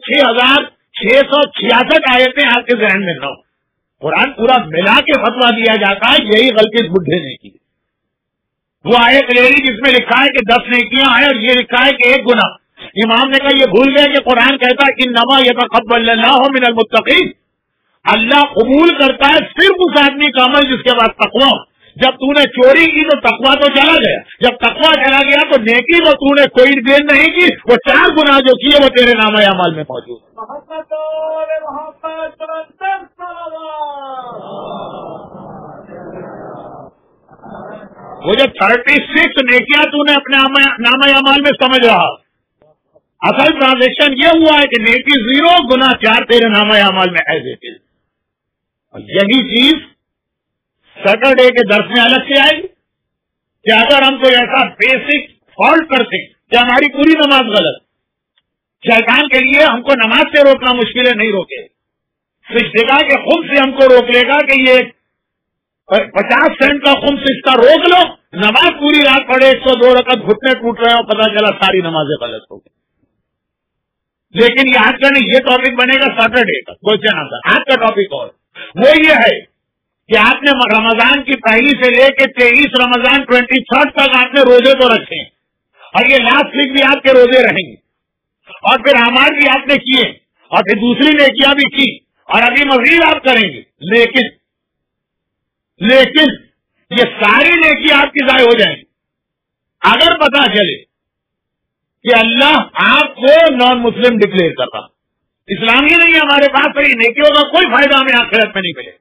6666 آیتیں آپ کے ذہن میں نہ ہو. قرآن پورا ملا کے فتوا دیا جاتا ہے. یہی غلطی اس بڈھے نے کی. وہ آیت لے لی جس میں لکھا ہے کہ 10 نیکیاں ہیں اور یہ لکھا ہے کہ 1 گناہ. امام نے کہا یہ بھول گئے کہ قرآن کہتا ہے انما یتقبل اللہ من المتقین. اللہ قبول کرتا ہے صرف اس آدمی کا عمل جس کے بعد تقویٰ. جب تو نے چوری کی تو تقویٰ تو چلا گیا, جب تقویٰ چلا گیا تو نیکی تو نے کوئی دیر نہیں کی, وہ 4 گناہ جو کیے وہ تیرے نامہ اعمال میں موجود. وہ جو 36 نیکیاں تو نے اپنے نامہ اعمال میں سمجھ رہا, اصل ٹرانزیکشن یہ ہوا ہے کہ نیکی 0 گناہ 4 تیرے نامہ اعمال میں ایز اٹ از. یہی چیز سیٹرڈے کے درس میں الگ سے آئے گی کہ اگر ہم کوئی ایسا بیسک فالٹ کرتے کہ ہماری پوری نماز غلط. شیطان کے لیے ہم کو نماز سے روکنا مشکل ہے, نہیں روکے. سجدہ کے خود سے ہم کو روک لے گا کہ یہ 50 سینٹ کا خمس اس کا روک لو, نماز پوری رات پڑھے 102 رکعت گھٹنے ٹوٹ رہے ہو, پتا چلا ساری نمازیں غلط ہو گئی. لیکن یہ آج کا نہیں, یہ ٹاپک بنے گا سیٹرڈے کا کوشچن آنسر. آج کا ٹاپک اور وہ یہ ہے کہ آپ نے رمضان کی پہلی سے لے کے 23 رمضان 23 تک آپ نے روزے تو رکھے, اور یہ لاسٹ ویک بھی آپ کے روزے رہیں گے, اور پھر اعمال بھی آپ نے کیے, اور پھر دوسری نیکیاں بھی کی, اور ابھی مزید آپ کریں گے. لیکن یہ ساری نیکی آپ کی ضائع ہو جائیں گی اگر پتا چلے کہ اللہ آپ کو نان مسلم ڈکلیئر کر رہا. اسلام ہی نہیں ہے ہمارے پاس, تو یہ نیکیوں کا کوئی فائدہ ہمیں آخرت میں نہیں ملے.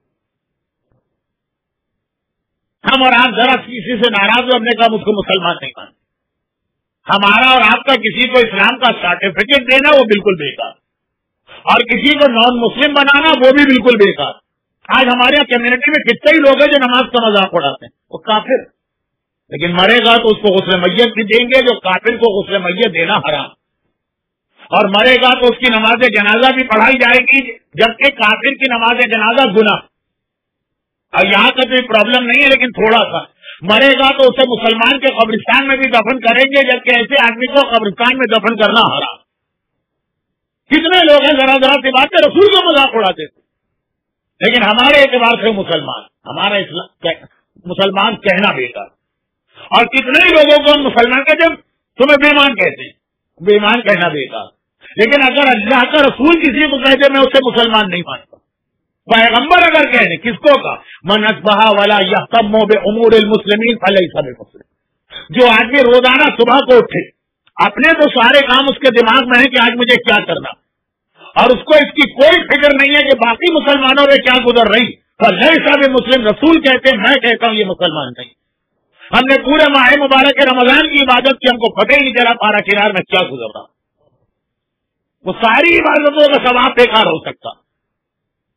ہم اور آپ ذرا کسی سے ناراض ہو, ہم نے کہا مجھ کو مسلمان نہیں مانتے. ہمارا اور آپ کا کسی کو اسلام کا سرٹیفکیٹ دینا وہ بالکل بیکار, اور کسی کو نان مسلم بنانا وہ بھی بالکل بیکار. آج ہمارے یہاں کمیونٹی میں کتنے ہی لوگ ہیں جو نماز کا مذاق اڑاتے ہیں, وہ کافر. لیکن مرے گا تو اس کو غسل میت بھی دیں گے, جو کافر کو غسل میت دینا حرام. اور مرے گا تو اس کی نماز جنازہ بھی پڑھائی جائے گی, جبکہ کافر کی نماز جنازہ گناہ. اور یہاں کا کوئی پرابلم نہیں ہے, لیکن تھوڑا سا مرے گا تو اسے مسلمان کے قبرستان میں بھی دفن کریں گے, جبکہ ایسے آدمی کو قبرستان میں دفن کرنا حرام. کتنے لوگ ہیں ذرا ذرا سی بات ہے رسول کو مذاق اڑاتے تھے, لیکن ہمارے اعتبار سے مسلمان, ہمارا مسلمان کہنا بیکار. اور کتنے ہی لوگوں کو ہم مسلمان کہتے ہیں, تمہیں بے ایمان کہتے ہیں, بے ایمان کہنا بیکار. لیکن اگر اللہ کا رسول کسی کو کہتے میں اسے مسلمان نہیں مانتا. پیغمبر اگر کہنے کس کو کا من اصبح ولا یهتم بامور المسلمین فلیس بمسلم. جو آدمی روزانہ صبح کو اٹھے, اپنے تو سارے کام اس کے دماغ میں ہے کہ آج مجھے کیا کرنا, اور اس کو اس کی کوئی فکر نہیں ہے کہ باقی مسلمانوں میں کیا گزر رہی, فلیس بمسلم. رسول کہتے ہیں, میں کہتا ہوں یہ مسلمان نہیں. ہم نے پورے ماہ مبارک رمضان کی عبادت کی, ہم کو پتہ ہی نہیں چلا پارا کنار میں کیا گزر رہا. وہ ساری عبادتوں کا ثواب بیکار ہو سکتا.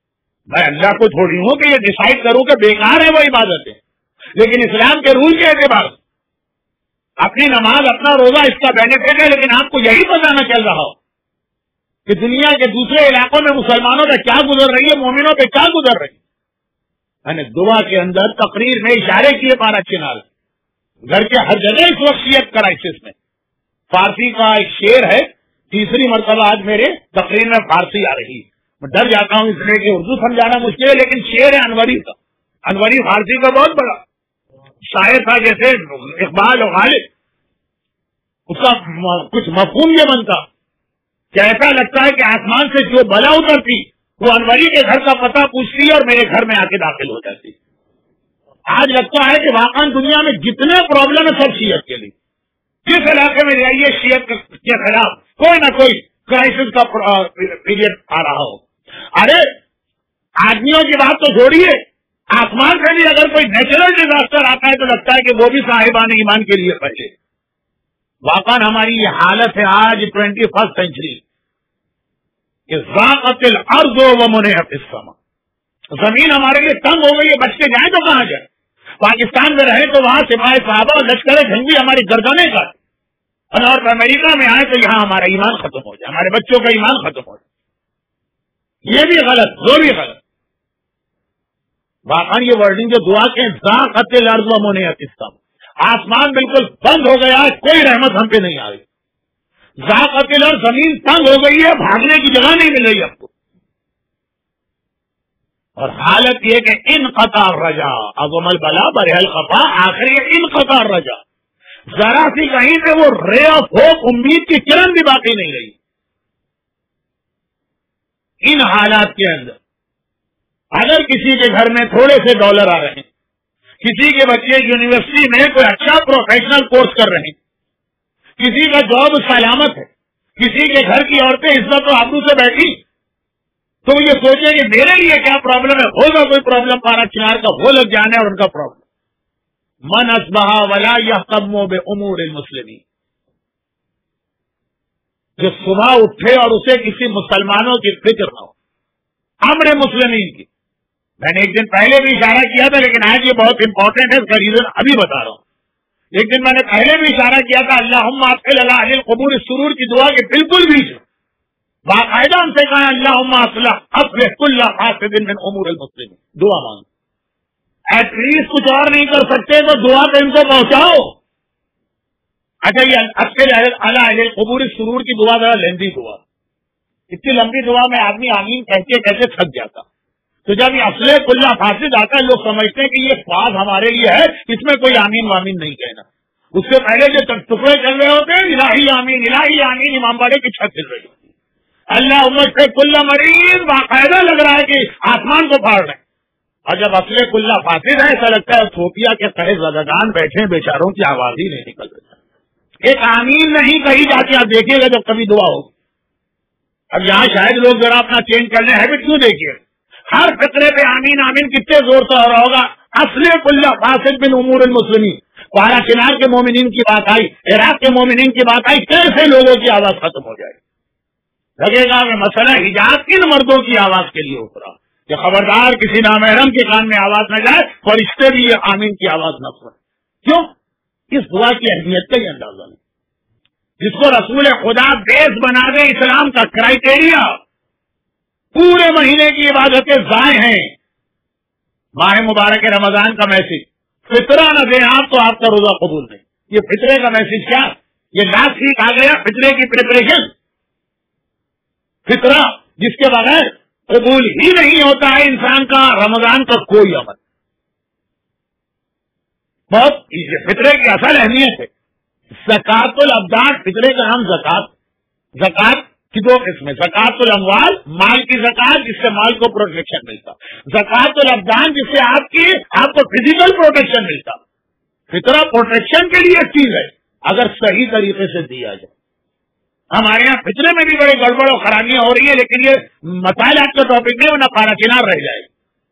میں اللہ کو تھوڑی ہوں کہ یہ ڈیسائیڈ کروں کہ بیکار ہے وہ عبادت ہے، لیکن اسلام کے رول کے اعتبار اپنی نماز اپنا روزہ اس کا بینیفٹ ہے، لیکن آپ کو یہی پتہ نہ چل رہا ہو کہ دنیا کے دوسرے علاقوں میں مسلمانوں پہ کیا گزر رہی ہے، مومنوں پہ کیا گزر رہی ہے. میں نے دعا کے اندر تقریر میں اشارے کیے پارا چنال گھر کے ہر جگہ اس وقت شیعت کرائسس میں. فارسی کا ایک شعر ہے، تیسری مرتبہ آج میرے تقریر میں فارسی آ رہی ہے. میں ڈر جاتا ہوں اس لیے کہ اردو سمجھانا مشکل ہے، لیکن شعر ہے انوری کا. انوری فارسی کا بہت بڑا شاعر تھا، جیسے اقبال و غالب. اس کا کچھ مفہوم یہ بنتا کہ ایسا لگتا ہے کہ آسمان سے جو بلا اترتی وہ انوری کے گھر کا پتہ پوچھتی اور میرے گھر میں آ کے داخل ہو جاتی. آج لگتا ہے کہ واقعا دنیا میں جتنے پرابلم ہے سب شیعت کے لیے. جس علاقے میں جائیے شیعت کے خلاف کوئی نہ کوئی کرائسس کا پیریڈ آ رہا ہو. ارے آدمیوں کی بات تو چھوڑیے، آسمان سے بھی اگر کوئی نیچرل ڈیزاسٹر آتا ہے تو لگتا ہے کہ وہ بھی صاحبان ایمان کے لیے پہلے. واقعا ہماری یہ حالت ہے آج 21 سینچری کہ ذاقت الارض ومنعت السماء. زمین ہمارے لیے تنگ ہو گئی ہے، بچ کے جائیں تو کہاں جائیں. پاکستان میں رہے تو وہاں سپاہی صحابہ اور لشکر جنگی ہماری گردنیں کا، اور امریکہ میں آئے تو یہاں ہمارا ایمان ختم ہو جائے، ہمارے بچوں کا ایمان ختم ہو جائے. یہ بھی غلط، وہ بھی غلط. واقعا یہ ورڈنگ جو دعا کے ذاقت الارض ومنعت السماء، آسمان بالکل بند ہو گیا ہے، کوئی رحمت ہم پہ نہیں آ رہی. ذاقت الارض، زمین تنگ ہو گئی ہے، بھاگنے کی جگہ نہیں مل رہی آپ کو. اور حالت یہ کہ انقطع الرجا اعظم البلا برح الخفا، آخری انقطع الرجا، ذرا سی کہیں پہ وہ رے آف ہوپ، امید کی کرن بھی باقی نہیں رہی. ان حالات کے اندر اگر کسی کے گھر میں تھوڑے سے ڈالر آ رہے ہیں، کسی کے بچے یونیورسٹی میں کوئی اچھا پروفیشنل کورس کر رہے ہیں، کسی کا جاب سلامت ہے، کسی کے گھر کی عورتیں عزت و آبرو سے بیٹھی، تو یہ سوچیں کہ میرے لیے کیا پرابلم ہے. ہوگا کوئی پرابلم پارا چنار کا، وہ لگ جانا ہے اور ان کا پرابلم. من اصبح ولا یہتم بامور المسلمین، جو صبح اٹھے اور اسے کسی مسلمانوں کی فکر نہ ہو، امر مسلمین کی. میں نے ایک دن پہلے بھی اشارہ کیا تھا، لیکن آج یہ بہت امپورٹنٹ ہے، اس کا ریزن ابھی بتا رہا ہوں. ایک دن میں نے پہلے بھی اشارہ کیا تھا، اللہم ادخل علی اہل القبور السرور کی دعا کے بالکل بیچ باقاعدہ ہم سے کہا اللہم اصلح کل فاسد من امور المسلمین، دعا مانگ. ایٹ لیسٹ کچھ اور نہیں کر سکتے تو دعا پہ ان کو پہنچاؤ. اچھا یہ ادخل علی اہل القبور السرور کی دعا ذرا لیندی دعا، اتنی لمبی دعا میں آدمی آمین کہتے کہتے تھک جاتا. تو جب یہ اصل کلّا فاسد آتا ہے، لوگ سمجھتے ہیں کہ یہ فاض ہمارے لیے ہے، اس میں کوئی آمین وامین نہیں کہنا. اس سے پہلے جو ٹکڑے چل رہے ہوتے ہیں، الہی آمین الہی آمین، امام باڑے کی چھت چل رہی ہوتی ہے. اللہ امت سے کلّا مریض باقاعدہ لگ رہا ہے کہ آسمان کو پھاڑ رہے ہیں. اور جب اصل کلّا فاسد ہے، ایسا لگتا ہے تھوپیا کے قہر زدگان بیٹھے بیچاروں کی آواز ہی نہیں نکل رہی. ایک آمین نہیں کہی جاتی. آپ دیکھیے گا جب کبھی دعا ہوگی. اب یہاں شاید لوگ ذرا اپنا چینج کر لیں ہیبٹ. کیوں دیکھیے ہر فقرے پہ آمین آمین کتنے زور سے ہو رہا ہوگا. اصل کلّا فاسد من امور المسلمین، پارا چنار کے مومنین کی بات آئی، عراق کے مومنین کی بات آئی، کیسے لوگوں کی آواز ختم ہو جائے. لگے گا کہ مسئلہ حجاب کن مردوں کی آواز کے لیے اترا کہ خبردار کسی نامحرم کے کان میں آواز نہ جائے، فرشتے بھی یہ آمین کی آواز نہ سنیں. کیوں؟ اس دعا کی اہمیت کا ہی اندازہ نہیں. جس کو رسول خدا بیس بنا دے اسلام کا کرائیٹیریا، پورے مہینے کی عبادتیں ضائع ہیں. ماہ مبارک رمضان کا میسج، فطرہ نہ دیں آپ تو آپ کا روزہ قبول نہیں. یہ فطرے کا میسج کیا؟ یہ لاسٹ ویک آ گیا فطرے کی پریپریشن. فطرہ جس کے بغیر قبول ہی نہیں ہوتا ہے انسان کا رمضان کا کوئی عمل. بہت فطرے کی اصل اہمیت ہے. زکات الابدان، فطرے کا نام زکات. زکات کی دو قسمیں، زکات الاموال مال کی زکات جس سے مال کو پروٹیکشن ملتا، زکات الابدان جس سے آپ کو فزیکل پروٹیکشن ملتا. فطرہ پروٹیکشن کے لیے چیز ہے اگر صحیح طریقے سے دیا جائے. ہمارے یہاں فطرے میں بھی بڑے گڑبڑ اور خرابیاں ہو رہی ہیں، لیکن یہ مسائل آپ کا ٹاپک نہیں ہونا، پارا چنار رہ جائے.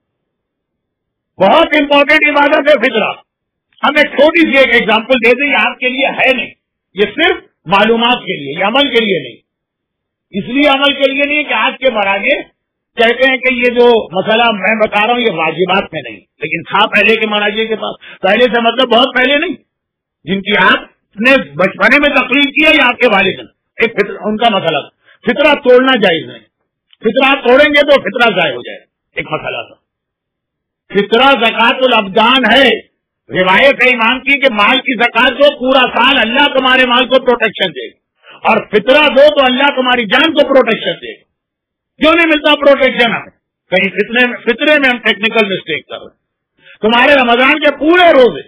بہت امپورٹنٹ عبادت ہے فطرہ. ہم ایک چھوٹی سی ایک ایگزامپل دے دیں، یہ آپ کے لیے ہے نہیں، یہ صرف معلومات کے لیے، یہ عمل کے لیے نہیں. اس لیے عمل کے لیے نہیں کہ آج کے مراجع کہتے ہیں کہ یہ جو مسئلہ میں بتا رہا ہوں یہ واجبات میں نہیں، لیکن تھا پہلے کے مراجع کے پاس. پہلے سے مطلب بہت پہلے نہیں، جن کی آپ نے بچپنے میں تقریر کی ہے یا آپ کے والد نے. ایک ان کا مسئلہ تھا فطرہ توڑنا جائز نہیں، فطرہ توڑیں گے تو فطرہ ضائع ہو جائے. ایک مسئلہ تھا. فطرہ زکات الابدان ہے، روایت ہے امام کی کہ مال کی زکات دو، پورا سال اللہ تمہارے مال کو پروٹیکشن دے گا، اور فطرہ دو تو اللہ تمہاری جان کو پروٹیکشن دے گا. کیوں نہیں ملتا پروٹیکشن ہمیں؟ کہیں فطرے میں ہم ٹیکنیکل مسٹیک کر رہے ہیں. تمہارے رمضان کے پورے روزے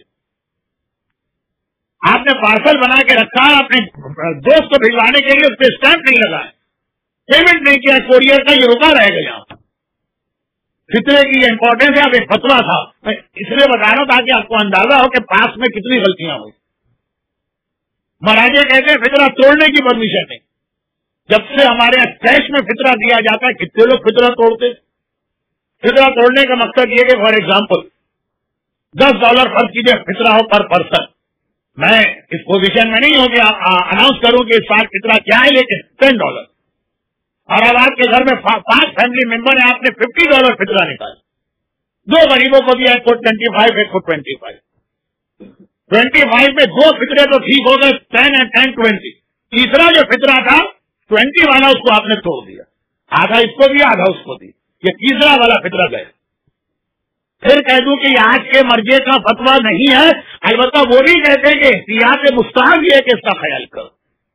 آپ نے پارسل بنا کے رکھا، اپنے دوست کو بھجوانے کے لیے اس پہ اسٹیمپ نہیں لگائے، پیمنٹ نہیں کیا کوریئر کا، یہ رکا رہے گا یہاں. فطرے کی یہ امپورٹینس ہے. اب ایک فتوا تھا، میں اس لیے بتا رہا ہوں تاکہ آپ کو اندازہ ہو کہ پاس میں کتنی غلطیاں ہوئی. مراجع کہتے ہیں فطرہ توڑنے کی پرمیشن نہیں. جب سے ہمارے یہاں کیش میں فطرہ دیا جاتا ہے کتنے لوگ فطرہ توڑتے. فطرہ توڑنے کا مقصد یہ کہ فار ایگزامپل $10 خرچ کیجیے فطرہ ہو پر پرسن. میں اس پوزیشن میں نہیں ہوں کہ اناؤنس کروں کہ اس سال فطرہ کیا ہے، لیکن $10. اور اب آپ کے گھر میں 5 فیملی ممبر ہیں، آپ نے $50 فطرہ نکالا، 2 غریبوں کو دیا، ایک کو 25 ایک کو 25. 25 میں 2 فطرے تو ٹھیک ہو گئے، 10 and 10 20. تیسرا جو فطرہ تھا 20 والا اس کو آپ نے توڑ دیا، آدھا اس کو دیا آدھا اس کو دیا، یہ تیسرا والا فطرہ گئے. پھر کہہ دوں کہ یہ آج کے مرجے کا فتویٰ نہیں ہے، البتہ وہ بھی کہتے ہیں کہ احتیاط مستحب یہ ہے کہ اس کا خیال کرو.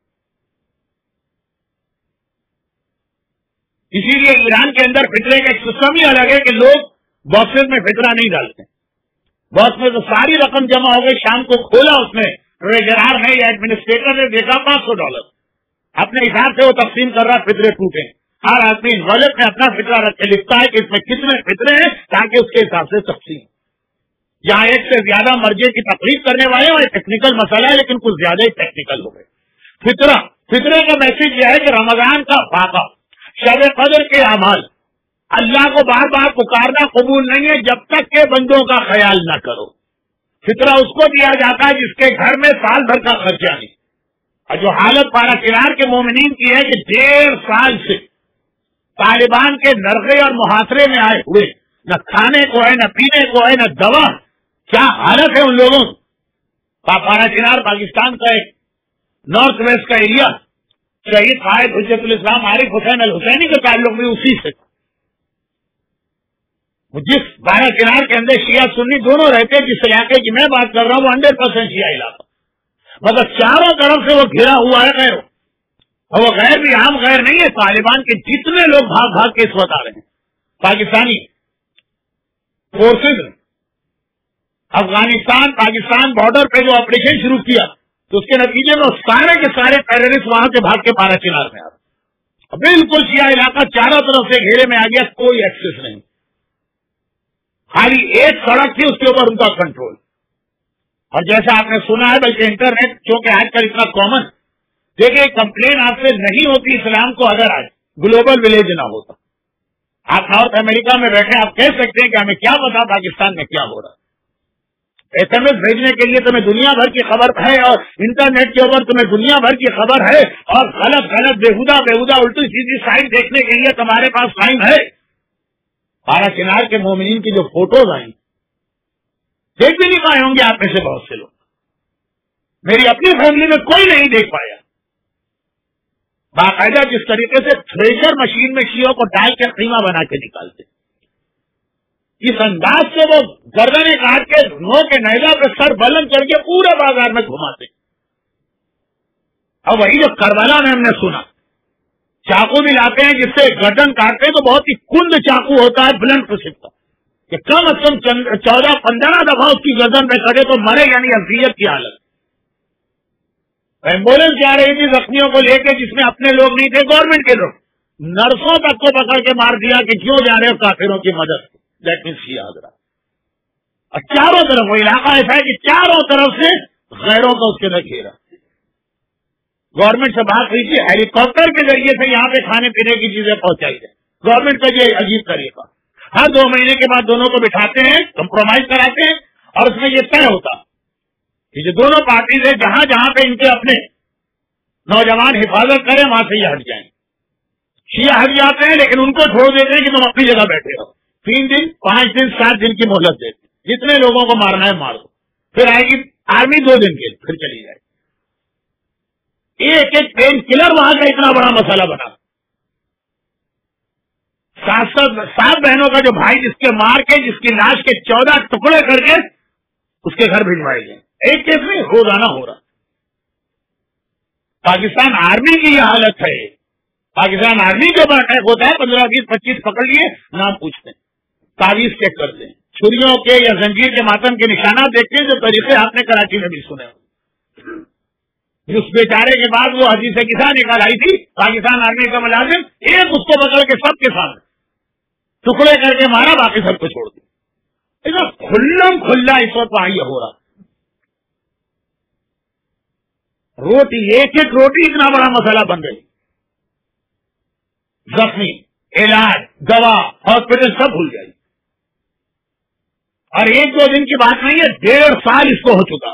اسی لیے ایران کے اندر فطرے کا ایک سسٹم ہی الگ ہے کہ لوگ باکسز میں فطرہ نہیں ڈالتے. باکس میں تو ساری رقم جمع ہو گئی، شام کو کھولا اس نے ٹریجرار نے یا ایڈمنسٹریٹر نے دیکھا $500، اپنے حساب سے وہ تقسیم کر رہا فطرے ٹوٹے. ہر آدمی والد میں اپنا فطرہ رکھ کے لکھتا ہے کہ اس میں کتنے فطرے ہیں تاکہ اس کے حساب سے تقسیم. یہاں ایک سے زیادہ مرجے کی تقریب کرنے والے اور ٹیکنیکل مسئلہ ہے، لیکن کچھ زیادہ ہی ٹیکنیکل ہو گئے. فطرے کا میسج یہ ہے کہ رمضان کا فاقہ، شب قدر کے اعمال اللہ کو بار بار پکارنا قبول نہیں ہے جب تک کہ بندوں کا خیال نہ کرو. فطرہ اس کو دیا جاتا ہے جس کے گھر میں سال بھر کا خرچہ نہیں. اور جو حالت پارا کنار کے مومنین کی ہے کہ 1.5 سال سے طالبان کے نرغے اور محاصرے میں آئے ہوئے، نہ کھانے کو ہے نہ پینے کو ہے نہ دوا، کیا حالت ہے ان لوگوں. پارا کنار پاکستان کا ایک نارتھ ویسٹ کا ایریا، شہید قائد حجت الاسلام عارف حسین الحسینی کا تعلق بھی اسی سے. جس بارہ کنار کے اندر شیعہ سنی دونوں رہتے، جس علاقے کی میں بات کر رہا ہوں وہ 100% شیعہ علاقہ، مگر چاروں طرف سے وہ گھرا ہوا ہے غیروں. اور وہ غیر بھی عام غیر نہیں ہے، طالبان کے جتنے لوگ بھاگ بھاگ کے اس وقت آ رہے ہیں. پاکستانی فورسز افغانستان پاکستان بارڈر پہ جو آپریشن شروع کیا تو اس کے نتیجے میں سارے کے سارے ٹیررسٹ وہاں سے بھاگ کے پارا چنار میں آ رہے. بالکل شیعہ علاقہ چاروں طرف سے گھیرے میں آ گیا، کوئی ایکسس نہیں، خالی ایک سڑک تھی اس کے اوپر ان کا کنٹرول. اور جیسا آپ نے سنا ہے، بلکہ انٹرنیٹ چونکہ آج کل اتنا کامن، دیکھیں کمپلین آپ سے نہیں ہوتی اسلام کو اگر آج گلوبل ولیج نہ ہوتا. آپ نارتھ امریکہ میں بیٹھے آپ کہہ سکتے ہیں کہ ہمیں کیا پتا پاکستان میں کیا ہو رہا. SMS بھیجنے کے لیے تمہیں دنیا بھر کی خبر ہے، اور انٹرنیٹ کے اوپر تمہیں دنیا بھر کی خبر ہے، اور غلط بےہودہ الٹی سیدھی سائٹ دیکھنے کے لیے تمہارے پاس ٹائم ہے. پارا کنار کے مومنین کی جو فوٹوز آئیں دیکھ بھی نہیں پائے ہوں گے آپ میں سے بہت سے لوگ. میری اپنی فیملی میں کوئی نہیں دیکھ پایا. باقاعدہ جس طریقے سے تھریشر مشین میں شیعوں کو ڈال کے قیمہ بنا کے نکالتے، اس انداز سے وہ گردنیں کاٹ کے نو کے نیزہ پہ سر بلند کر کے پورے بازار میں گھماتے. اور وہی جو کربلا میں ہم نے سنا چاقو بھی لاتے ہیں جس سے گردن کاٹتے ہیں تو بہت ہی کند چاقو ہوتا ہے، بلند قسم کا، کہ کم از کم 14-15 دفعہ اس کی گردن پہ کٹے تو مرے، یعنی اذیت کی حالت. ایمبولینس جا رہی تھی زخمیوں کو لے کے، جس میں اپنے لوگ نہیں تھے، گورنمنٹ کے لوگ، نرسوں تک کو پکڑ کے مار دیا کہ کیوں جا رہے ہو کافروں کی مدد. دیٹ مینس یاد رہا. اور چاروں طرف وہ علاقہ ایسا ہے کہ چاروں طرف سے غیروں کا اس کے اندر گھیرا. گورنمنٹ سے بات ہوئی تھی ہیلی کاپٹر کے ذریعے سے یہاں پہ کھانے پینے کی چیزیں پہنچائی جائیں. گورنمنٹ کا یہ عجیب طریقہ، ہر 2 مہینے کے بعد دونوں کو بٹھاتے ہیں، کمپرومائز کراتے ہیں، اور اس میں یہ طے ہوتا کہ جو دونوں پارٹیز ہیں جہاں جہاں پہ ان کے اپنے نوجوان حفاظت کریں وہاں سے یہ ہٹ جائیں. شیعہ ہٹ جاتے ہیں لیکن ان کو چھوڑ دیتے ہیں کہ تم اپنی جگہ بیٹھے رہو. 3 دن 5 دن 7 دن کی مہلت دیتے ہیں. جتنے لوگوں کو مارنا ہے مار دو. پھر آئے گی آرمی 2 دن کے پھر چلی جائے. ایک ایک پین کلر وہاں کا اتنا بڑا مسئلہ بنا. 7 بہنوں کا جو بھائی جس کے مار کے جس کی لاش کے 14 ٹکڑے کر کے اس کے گھر بھجوائے گئے. ایک کیس میں روزانہ ہو رہا. پاکستان آرمی کی یہ حالت ہے. پاکستان آرمی کے اوپر اٹیک ہوتا ہے 15 20 25 پکڑ لیے نام پوچھتے ہیں, تعویذ چیک کرتے ہیں, چھریوں کے یا زنجیر کے ماتم کے نشانات دیکھتے ہیں جو طریقے آپ نے کراچی میں بھی سنے ہو. جس بیچارے کے بعد وہ حدیث کسا نکال آئی تھی پاکستان آرمی کا ملازم, ایک اس کو پکڑ کے سب کے ساتھ ٹکڑے کر کے مارا, باقی سب کو چھوڑ دیا. کھلم کھلا اس وقت وہاں یہ ہو رہا. روٹی ایک ایک روٹی اتنا بڑا مسئلہ بن گئی. زخمی, علاج, دوا, ہاسپٹل سب بھول جائے. اور 1-2 دن کی بات نہیں ہے, 1.5 سال اس کو ہو چکا.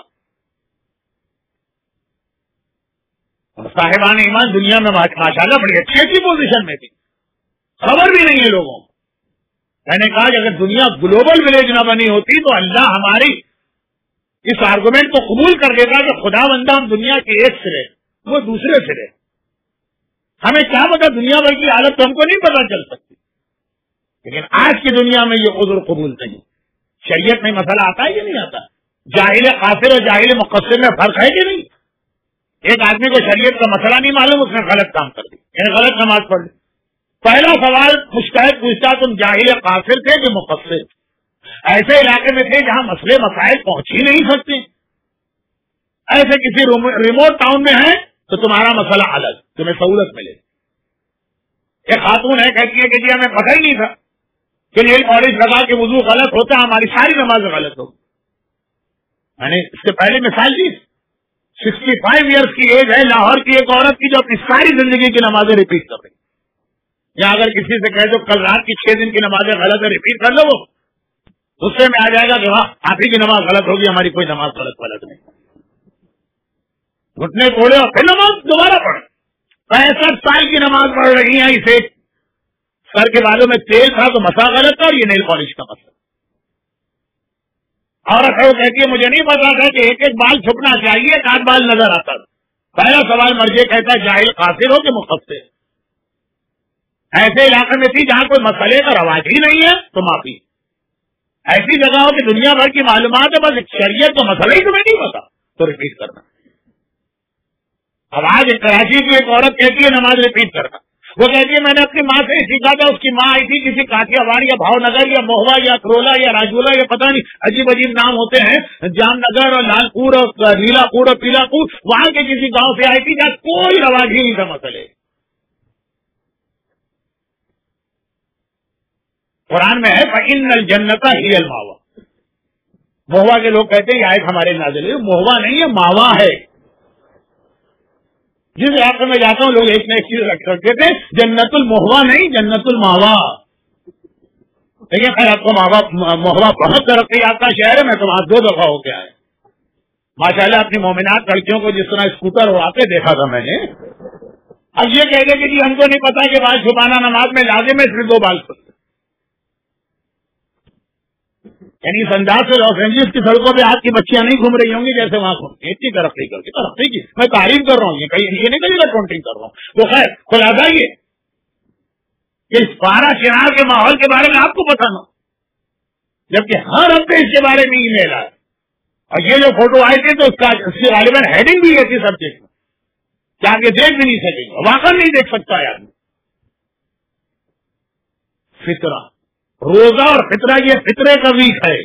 اور صاحبان ایمان دنیا میں ماشاءاللہ بڑی اچھی پوزیشن میں تھی, خبر بھی نہیں ہے لوگوں. میں نے کہا کہ اگر دنیا گلوبل ولیج نہ بنی ہوتی تو اللہ ہماری اس آرگومنٹ کو قبول کر دیتا کہ خدا بندہ ہم دنیا کے ایک سرے وہ دوسرے سرے. ہمیں کیا پتا دنیا بھر کی حالت تو ہم کو نہیں پتا چل سکتی. لیکن آج کی دنیا میں یہ عذر قبول نہیں. شریعت میں مسئلہ آتا ہے کہ نہیں آتا؟ جاہل قاصر اور جاہل مقصر میں فرق ہے کہ نہیں؟ ایک آدمی کو شریعت کا مسئلہ نہیں معلوم, اس نے غلط کام کر دی, یعنی غلط نماز پڑھ لی. پہلا سوال مشتہد پوچھتا تم جاہل قاصر تھے کہ مقصر؟ ایسے علاقے میں تھے جہاں مسئلے مسائل پہنچ ہی نہیں سکتے. ایسے کسی ریموٹ ٹاؤن میں ہیں تو تمہارا مسئلہ الگ, تمہیں سہولت ملے. ایک خاتون ہے کہتی ہے کہ جی ہمیں پتہ ہی نہیں تھا کہ نیل پالش لگا کے وضو غلط ہوتا ہے, ہماری ساری نمازیں غلط ہو. میں نے اس سے پہلے مثال دی, 65 ایئرس کی ایج ہے لاہور کی ایک عورت کی جو اپنی ساری زندگی کی نمازیں ریپیٹ کر رہی. یا اگر کسی سے کہہ دو کل رات کی 6 دن کی نمازیں غلط ہے ریپیٹ کر لو, وہ غصے میں آ جائے گا کہ ہاں آپ ہی کی نماز غلط ہوگی, ہماری کوئی نماز غلط نہیں. گھٹنے توڑے اور پھر نماز دوبارہ پڑھ. 65 سال کی نماز پڑھ رہی ہیں, اسے سر کے بالوں میں تیل تھا تو مسا غلط تھا, اور یہ نیل پالش کا مسئلہ. عورت ہے وہ کہتی ہے مجھے نہیں پتا تھا کہ ایک ایک بال چھپنا چاہیے, 8 بال نظر آتا. پہلا سوال مرجے کہتا ہے جاہل قاصر ہو کہ مقصر. ایسے علاقے میں تھی جہاں کوئی مسئلے کا رواج ہی نہیں ہے تو معافی. ایسی جگہ ہو کہ دنیا بھر کی معلومات ہے, بس شریعت کا مسئلہ ہی تمہیں نہیں پتا تو ریپیٹ کرنا. اب آج کراچی کی ایک عورت کہتی ہے نماز ریپیٹ کرنا. وہ کہتی ہے میں نے اپنی ماں سے سیکھا تھا, اس کی ماں آئی تھی کسی کاٹیا واڑ یا بھاؤ نگر یا مہوا یا کرولا یا راجولا یا پتہ نہیں عجیب عجیب نام ہوتے ہیں, جام نگر اور لال پور اور نیلا پور اور پیلا پور, وہاں کے کسی گاؤں سے آئی تھی جہاں کوئی رواج ہی نہیں تھا مسئلے. قرآن میں ہے فَإِنَّ الْجَنَّةَ هِيَ الْمَأْوَىٰ. مہوا کے لوگ کہتے ہیں یہ آیت ہمارے نازل ہے. مہوا نہیں ہے, ماوا ہے. جس علاقے میں جاتا ہوں لوگ ایک نہ ایک چیز رکھتے تھے, جنت المہوا نہیں جنت الماوا. لیکن خیر آپ کو مہوا بہت ترقی یافتہ شہر ہے, میں تو وہاں 2 دفعہ ہو کے آیا. ماشاءاللہ اپنی مومنات لڑکیوں کو جس طرح اسکوٹر اڑاتے دیکھا تھا میں نے. اب یہ کہہ دے کہ جی ہم کو نہیں پتا کہ بال چھپانا نماز میں لازم ہے, صرف 2 بال چھپتے. یعنی اس انداز سے لاس اینجلس کی سڑکوں پہ آج کی بچیاں نہیں گھوم رہی ہوں گی جیسے وہاں گھومتی. اتنی ترقی کر کے ترقی کی میں تعریف کر رہا ہوں, یہ نہیں کہیں کاؤنٹنگ کر رہا ہوں. تو خیر خلاصہ یہ کہ اس پارا چنار کے ماحول کے بارے میں آپ کو پتا نہ, جبکہ ہر ہفتے اس کے بارے میں ای میل آئے, اور یہ جو فوٹو آئے تھے تو اس کا غالباً ہیڈنگ بھی ایسی سبجیکٹ میں کہ آگے دیکھ بھی نہیں سکیں گے, واقعہ نہیں دیکھ سکتا ہے آدمی. فطرہ, روزہ اور فطرہ یہ فطرے کا ویک ہے.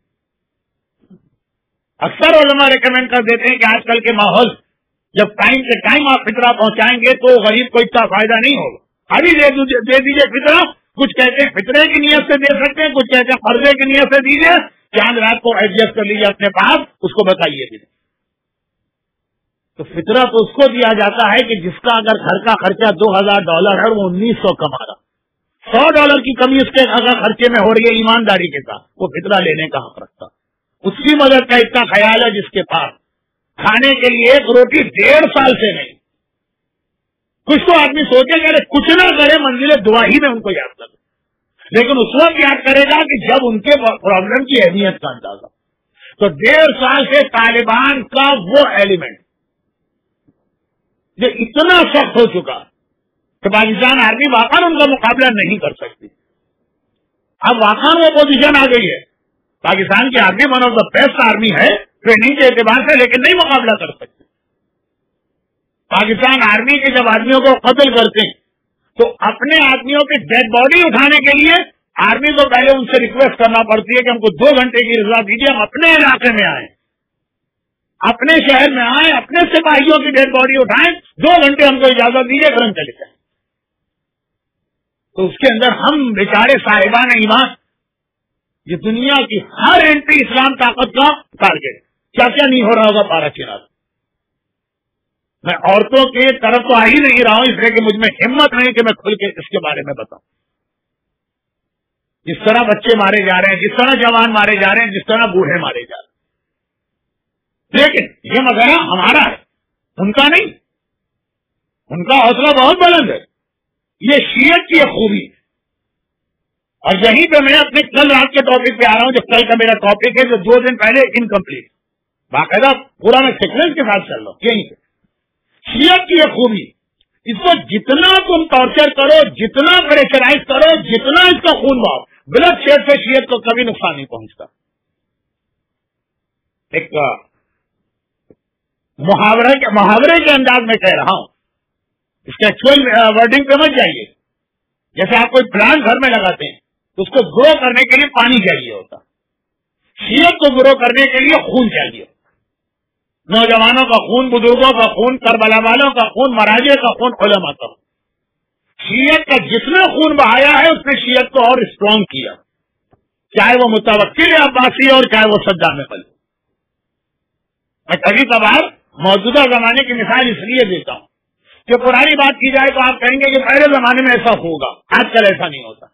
اکثر علماء ریکمینڈ کر دیتے ہیں کہ آج کل کے ماحول جب ٹائم سے ٹائم آپ فطرہ پہنچائیں گے تو غریب کو اتنا فائدہ نہیں ہوگا. ابھی دے دیجیے فطرہ. کچھ کہتے ہیں فطرے کی نیت سے دے سکتے ہیں, کچھ کہتے ہیں قرضے کی نیت سے دیجیے, چاند رات کو ایڈجسٹ کر لیجیے اپنے پاس, اس کو بتائیے بھی. تو فطرہ تو اس کو دیا جاتا ہے کہ جس کا اگر گھر کا خرچہ $2000 ہے, وہ 1900 کما رہا. $100 کی کمی اس کے اگر خرچے میں ہو رہی ہے ایمانداری کے ساتھ, وہ فطرہ لینے کا حق رکھتا. اس کی مدد کا اتنا خیال ہے جس کے پاس کھانے کے لیے ایک روٹی 1.5 سال سے نہیں, کچھ تو آدمی سوچے کہ کچھ نہ کرے منزل دعا ہی میں ان کو یاد کرے, لیکن اس وقت یاد کرے گا کہ جب ان کے پرابلم کی اہمیت کا اندازہ. تو 1.5 سال سے طالبان کا وہ ایلیمنٹ جو اتنا سخت ہو چکا کہ پاکستان آرمی واقعی ان کا مقابلہ نہیں کر سکتی. اب واقعی وہ پوزیشن آ گئی ہے, پاکستان کی army one of the best army ہے ٹریننگ کے اعتبار سے, لیکن نہیں مقابلہ کر سکتی. پاکستان آرمی کے جب آدمیوں کو قتل کرتے ہیں تو اپنے آدمیوں کی ڈیڈ باڈی اٹھانے کے لیے آرمی کو پہلے ان سے ریکویسٹ کرنا پڑتی ہے کہ ہم کو 2 گھنٹے کی رضا دیجیے, ہم اپنے علاقے میں آئیں, اپنے شہر میں آئیں, اپنے سپاہیوں کی ڈیڈ باڈی اٹھائیں, 2 گھنٹے ہم کو اجازت دیجیے, گھر ہم چلے جائیں. تو اس کے اندر ہم بیچارے صاحبان ایمان, یہ دنیا کی ہر اینٹی اسلام طاقت کا ٹارگیٹ, کیا کیا نہیں ہو رہا ہوگا پارا چراغ. میں عورتوں کی طرف تو آ ہی نہیں رہا ہوں, اس لیے کہ مجھ میں ہمت نہیں کہ میں کھل کے اس کے بارے میں بتاؤں. جس طرح بچے مارے جا رہے ہیں, جس طرح جوان مارے جا رہے ہیں, جس طرح بوڑھے مارے جا رہے ہیں, لیکن یہ مظاہرہ ہمارا ہے, ان کا نہیں. ان کا حوصلہ بہت بلند ہے. یہ شیعت کی خوبی, اور یہیں پہ میں اپنے کل رات کے ٹاپک پہ آ رہا ہوں, جو کل کا میرا ٹاپک ہے, جو 2 دن پہلے انکمپلیٹ, باقاعدہ پورا میں سیکوینس کے ساتھ چل رہا ہوں. یہیں پہ شیعت کی یہ خوبی, اس کو جتنا تم ٹارچر کرو, جتنا پریشرائز کرو, جتنا اس کا خون بہاؤ, بلڈ شیڈ سے شیعت کو کبھی نقصان نہیں پہنچتا. ایک محاورے کے انداز میں کہہ رہا ہوں, اس کے ایکچوئل ورڈنگ پہ مت جائیے. جیسے آپ کوئی پلانٹ گھر میں لگاتے ہیں تو اس کو گرو کرنے کے لیے پانی چاہیے ہوتا, شیعت کو گرو کرنے کے لیے خون چاہیے ہوتا. نوجوانوں کا خون, بزرگوں کا خون, کربلا والوں کا خون, مراجع کا خون, علماء کا خون. شیعت کا جتنا خون بہایا ہے اس نے شیعت کو اور اسٹرانگ کیا, چاہے وہ متوکل عباسی اور چاہے وہ صدام قلی. میں کبھی کبھار موجودہ زمانے کی مثال اس لیے دیتا ہوں کہ پرانی بات کی جائے تو آپ کہیں گے کہ پہلے زمانے میں ایسا ہوگا, آج کل ایسا نہیں ہوتا.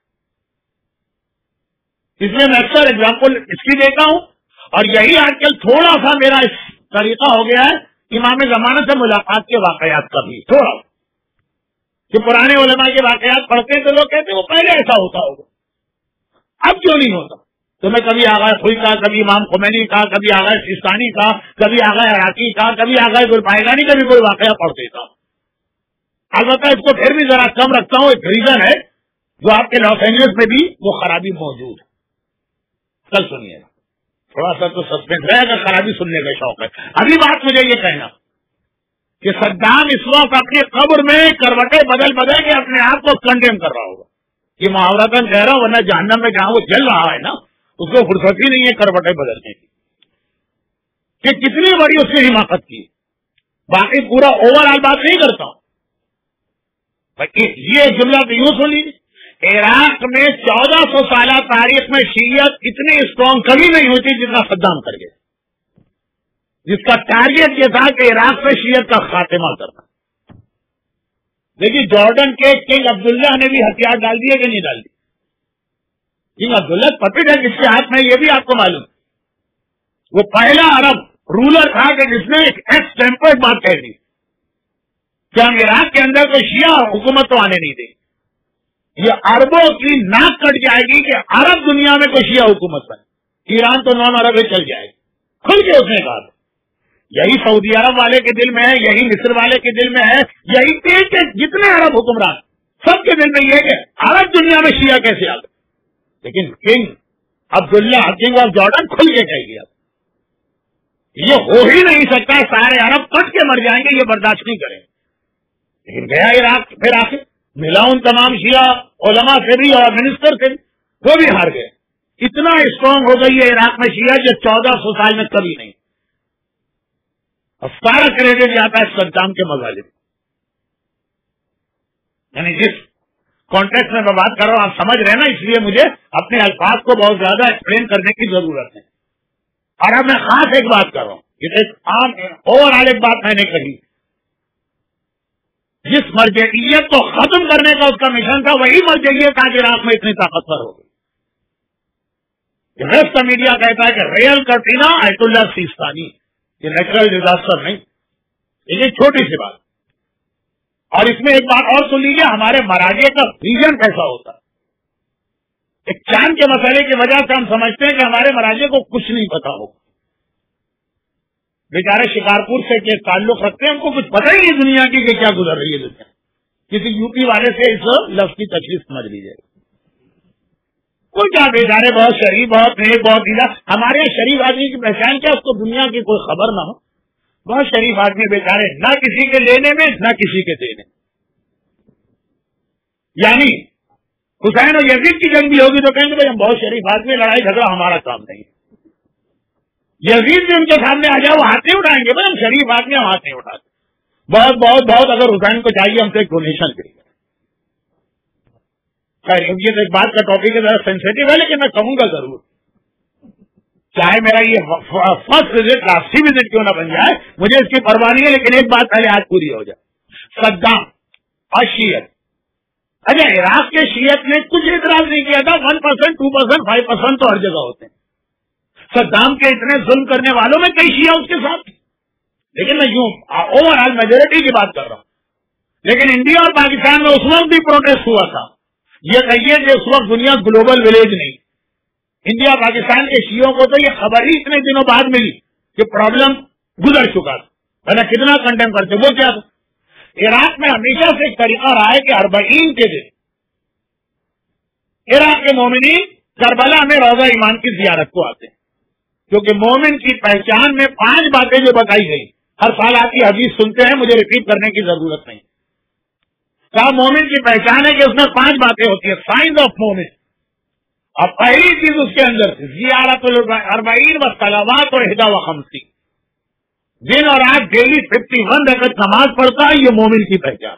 اس لیے میں اکثر اگزامپل اس کی دیتا ہوں, اور یہی آج کل تھوڑا سا میرا اس طریقہ ہو گیا ہے امام زمانہ سے ملاقات کے واقعات کا بھی تھوڑا, کہ پرانے علماء کے واقعات پڑھتے ہیں تو لوگ کہتے ہیں وہ پہلے ایسا ہوتا ہوگا, اب کیوں نہیں ہوتا. تو میں کبھی آغا خوئی کا, کبھی امام خمینی کا, کبھی آغا سیستانی کا, کبھی آغا عراقی کا, کبھی آغا گلپائگانی کا بھی کوئی واقعہ پڑھ دیتا ہوں. البتہ اس کو پھر بھی ذرا کم رکھتا ہوں, ایک ریزن ہے جو آپ کے لاس اینجلس میں بھی وہ خرابی موجود ہے. کل سنیے گا, تھوڑا سا تو سسپینس رہے گا, خرابی سننے کا شوق ہے. ابھی بات مجھے یہ کہنا کہ صدام اس وقت اپنی قبر میں کروٹیں بدل بدل کے اپنے آپ کو کنڈیم کر رہا ہوگا. یہ محاورتاً کہہ رہا ہوں, ورنہ جہنم میں جہاں وہ جل رہا ہے نا, اس کو فرصت ہی نہیں ہے کروٹیں بدلنے کی, کہ کتنی بڑی اس نے حماقت کی. باقی پورا اوور آل بات نہیں کرتا ہوں, یہ جملہ تو یوں سن لیجیے, عراق میں 1400 سالہ تاریخ میں شیعت اتنی اسٹرانگ کبھی نہیں ہوتی جتنا صدام کر گئے, جس کا ٹارگیٹ یہ تھا کہ عراق میں شیعت کا خاتمہ کرنا. دیکھیے جارڈن کے کنگ عبداللہ نے بھی ہتھیار ڈال دیے کہ نہیں ڈال دیے. کنگ عبداللہ پپٹ ہے کس کے ہاتھ میں, یہ بھی آپ کو معلوم. وہ پہلا عرب رولر تھا کہ جس نے ایک ایکس ٹیمپرڈ بات کہہ دی کہ ہم عراق کے اندر کوئی شیعہ حکومت تو آنے نہیں دیں. یہ عربوں کی ناک کٹ جائے گی کہ عرب دنیا میں کوئی شیعہ حکومت بنے, ایران تو نان عرب چل جائے گی. کھل کے اس نے کہا, یہی سعودی عرب والے کے دل میں ہے, یہی مصر والے کے دل میں ہے, یہی ایک جتنے عرب حکمران سب کے دل میں یہ کہ عرب دنیا میں شیعہ کیسے آ گئے. لیکن king Abdullah king of Jordan کھل کے کہہ گیا یہ ہو ہی نہیں سکتا, سارے عرب کٹ کے مر جائیں گے, یہ برداشت نہیں کریں. لیکن گیا عراق, پھر آخر ملا ان تمام شیعہ علماء سے بھی اور منسٹر سے بھی, وہ بھی ہار گئے. اتنا اسٹرانگ ہو گئی ہے عراق میں شیعہ جو 1400 سال میں کبھی نہیں. اور سارا کریڈٹ جاتا ہے صدام کے مظالم. یعنی جس کانٹیکٹ میں بات کر رہا ہوں آپ سمجھ رہے ہیں نا, اس لیے مجھے اپنے الفاظ کو بہت زیادہ ایکسپلین کرنے کی ضرورت ہے. اور اب میں خاص ایک بات کر رہا ہوں, یہ ایک عام اوور آل ایک بات میں نے کہی, جس مرجعیت کو ختم کرنے کا اس کا مشن تھا وہی مرجعیت آج عراق میں اتنی طاقتور ہو گئی. ویسٹ میڈیا کہتا ہے کہ ریئل کرٹینا آیت اللہ سیستانی, یہ نیچرل ڈیزاسٹر نہیں. یہ چھوٹی سی بات, اور اس میں ایک بات اور سن لیجیے، ہمارے مراجع کا ریجن کیسا ہوتا ہے۔ ایک چاند کے مسئلے کی وجہ سے ہم سمجھتے ہیں کہ ہمارے مراجع کو کچھ نہیں پتا ہوگا، بیچارے شکارپور سے کے تعلق رکھتے ہیں، ان کو کچھ پتہ ہی نہیں دنیا کی کہ کیا گزر رہی ہے دنیا۔ کسی یو پی والے سے اس لفظ کی تشخیص سمجھ لیجیے، کوئی کیا بیچارے بہت شریف، بہت نیک، بہت دیدہ۔ ہمارے یہاں شریف آدمی کی پہچان کیا؟ اس کو دنیا کی کوئی خبر نہ ہو، بہت شریف آدمی بیچارے، نہ کسی کے لینے میں نہ کسی کے دینے۔ یعنی حسین اور یزید کی جنگ بھی ہوگی تو کہیں گے بھائی ہم بہت شریف آدمی، لڑائی جھگڑا ہمارا کام نہیں ہے۔ یزید بھی ان کے سامنے آ جائے وہ ہاتھ نہیں اٹھائیں گے، بھائی ہم شریف آدمی ہم ہاتھ نہیں اٹھاتے۔ بہت بہت بہت اگر حسین کو چاہیے ہم سے ایک ڈونیشن کریے۔ خیر یہ تو ایک بات کا ٹاپک ہے، ذرا سینسیٹیو ہے، لیکن میں کہوں گا ضرور، چاہے میرا یہ فرسٹ وزٹ لاسٹی وزٹ کیوں نہ بن جائے، مجھے اس کی پرواہ نہیں ہے، لیکن ایک بات پہلے آج پوری ہو جائے۔ صدام اور شیعت، اچھا عراق کے شیعت نے کچھ اعتراض نہیں کیا تھا، 1%، 2%، 5% تو ہر جگہ ہوتے ہیں۔ صدام کے اتنے ظلم کرنے والوں میں کئی شیعہ اس کے ساتھ تھے، لیکن میں یوں اوور آل میجورٹی کی بات کر رہا ہوں۔ لیکن انڈیا اور پاکستان میں اس وقت بھی پروٹیسٹ ہوا تھا۔ یہ کہیے کہ اس وقت دنیا گلوبل ولیج نہیں، انڈیا پاکستان کے شیعوں کو تو یہ خبر ہی اتنے دنوں بعد ملی کہ پرابلم گزر چکا تھا، پہلے کتنا کنڈیم کرتے۔ وہ کیا تھا؟ عراق میں ہمیشہ سے ایک طریقہ رہا ہے کہ 40 کے دن عراق کے مومنین کربلا میں روضہ ایمان کی زیارت کو آتے ہیں، کیونکہ مومن کی پہچان میں 5 باتیں جو بتائی گئی، ہر سال آپ کی حدیث سنتے ہیں، مجھے ریپیٹ کرنے کی ضرورت نہیں۔ کہا مومن کی پہچان ہے کہ اس میں 5 باتیں ہوتی ہیں، سائنز آف مومن، اور پہلی چیز اس کے اندر زیارت ال40 و صلوات و 51، دن اور رات ڈیلی 51 رکعت نماز پڑھتا ہے، یہ مومن کی پہچان،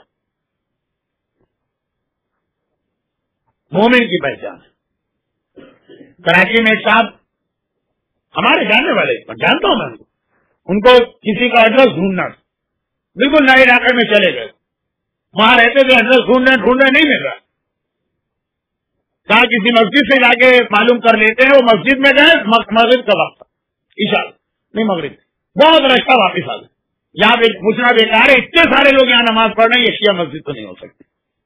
مومن کی پہچان۔ کراچی میں ایک صاحب ہمارے جاننے والے، جانتا ہوں میں ان کو کسی کا ایڈریس ڈھونڈنا، بالکل نئے علاقے میں چلے گئے، وہاں رہتے تھے، ایڈریس ڈھونڈنے نہیں مل رہا، کہاں کسی مسجد سے جا کے معلوم کر لیتے ہیں۔ وہ مسجد میں گئے، مغرب کا وقت، عشاء نہیں مغرب، بہت رشتہ واپس آ گئے۔ یہاں پہ پوچھنا بیکار ہے، اتنے سارے لوگ یہاں نماز پڑھ رہے ہیں، یہ شیعہ مسجد تو نہیں ہو سکتی،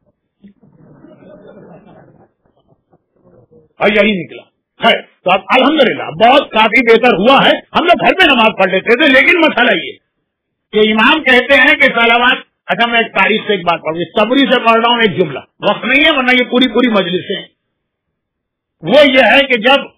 اور یہی نکلا ہے۔ تو اب الحمدللہ بہت کافی بہتر ہوا ہے، ہم لوگ گھر پہ نماز پڑھ لیتے تھے، لیکن مسئلہ یہ کہ امام کہتے ہیں کہ صلوات، اچھا میں ایک تاریخ سے ایک بات پڑھ رہا ہوں، صبری سے پڑھ رہا ہوں ایک جملہ، وقت نہیں ہے ورنہ یہ پوری مجلس ہے۔ وہ یہ ہے کہ جب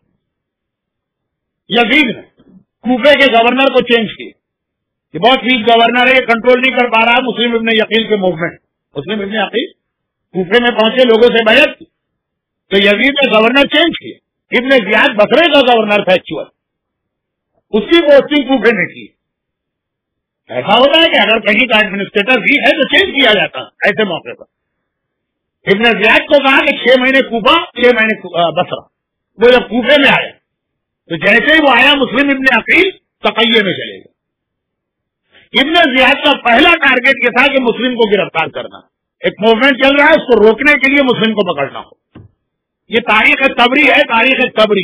یزید نے کوفے کے گورنر کو چینج کیا، کہ بہت ویک گورنر ہے، یہ کنٹرول نہیں کر پا رہا مسلم ابن یقین کے موومنٹ، مسلم ابن یقین کوفے میں پہنچے، لوگوں سے بیعت کی، تو یزید نے گورنر چینج کیا۔ ابن زیاد بصرے کا گورنر تھا ایکچوئل، اس کی پوسٹنگ کوفے میں کی۔ ایسا ہوتا ہے کہ اگر کہیں کا ایڈمنسٹریٹر بھی ہے تو چینج کیا جاتا ایسے موقع پر۔ ابن زیاد کو کہا کہ 6 مہینے کوفہ، 6 مہینے بصرہ۔ وہ جب کوفے میں آیا تو جیسے ہی وہ آیا مسلم ابن عقیل تقیے میں چلے گئے۔ ابن زیاد کا پہلا ٹارگیٹ یہ تھا کہ مسلم کو گرفتار کرنا، ایک موومنٹ چل رہا ہے اس کو روکنے کے لیے مسلم کو پکڑنا ہو۔ یہ تاریخ طبری ہے، تاریخ طبری۔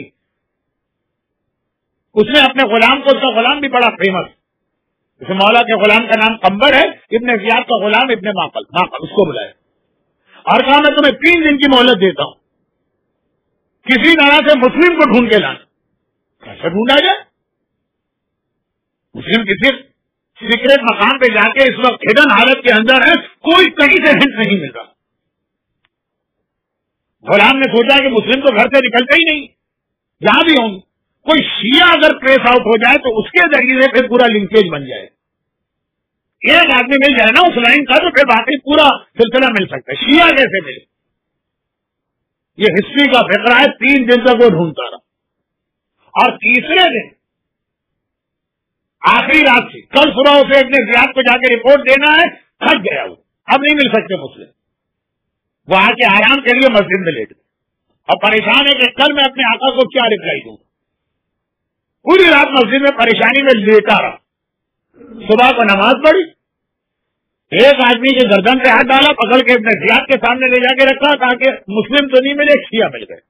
اس نے اپنے غلام کو، اس کا غلام بھی بڑا فیمس، جیسے مولا کے غلام کا نام قمبر ہے، ابن زیاد کا غلام ابن ماقل، اس کو بلایا اور کہا میں تمہیں 3 دن کی مہلت دیتا ہوں، کسی طرح سے مسلم کو ڈھونڈ کے لانا۔ کیسے ڈھونڈا جائے؟ مسلم کسی سیکریٹ مقام پہ جا کے اس وقت ہڈن حالت کے اندر ہے، کوئی کہیں سے ہنٹ نہیں مل رہا۔ غلام نے سوچا کہ مسلم تو گھر سے نکلتے ہی نہیں، جہاں بھی ہوں گے، کوئی شیعہ اگر ٹریس آؤٹ ہو جائے تو اس کے ذریعے سے پھر پورا لنکیج بن جائے، ایک آدمی مل جائے نا اس لائن کا تو پھر باقی پورا سلسلہ مل سکتا ہے۔ شیعہ کیسے ملے؟ یہ ہسٹری کا فقرہ ہے۔ 3 دن تک وہ ڈھونڈتا رہا، اور تیسرے دن آخری رات سے کل صبح اسے ابن زیاد کو جا کے رپورٹ دینا ہے، تھک گیا وہ، اب نہیں مل سکتے مسلم، وہ آ کے آرام کے لیے مسجد میں لیٹ گئے اور پریشان ہے کہ کل میں اپنے آقا کو کیا رپلائی دوں۔ پوری رات مسجد میں پریشانی میں لیٹا رہا، صبح کو نماز پڑھی، ایک آدمی کے گردن پہ ہاتھ ڈالا، پکڑ کے ابن زیاد کے سامنے لے جا کے رکھا تاکہ مسلم تو نہیں ملے، شیعہ مل گئے۔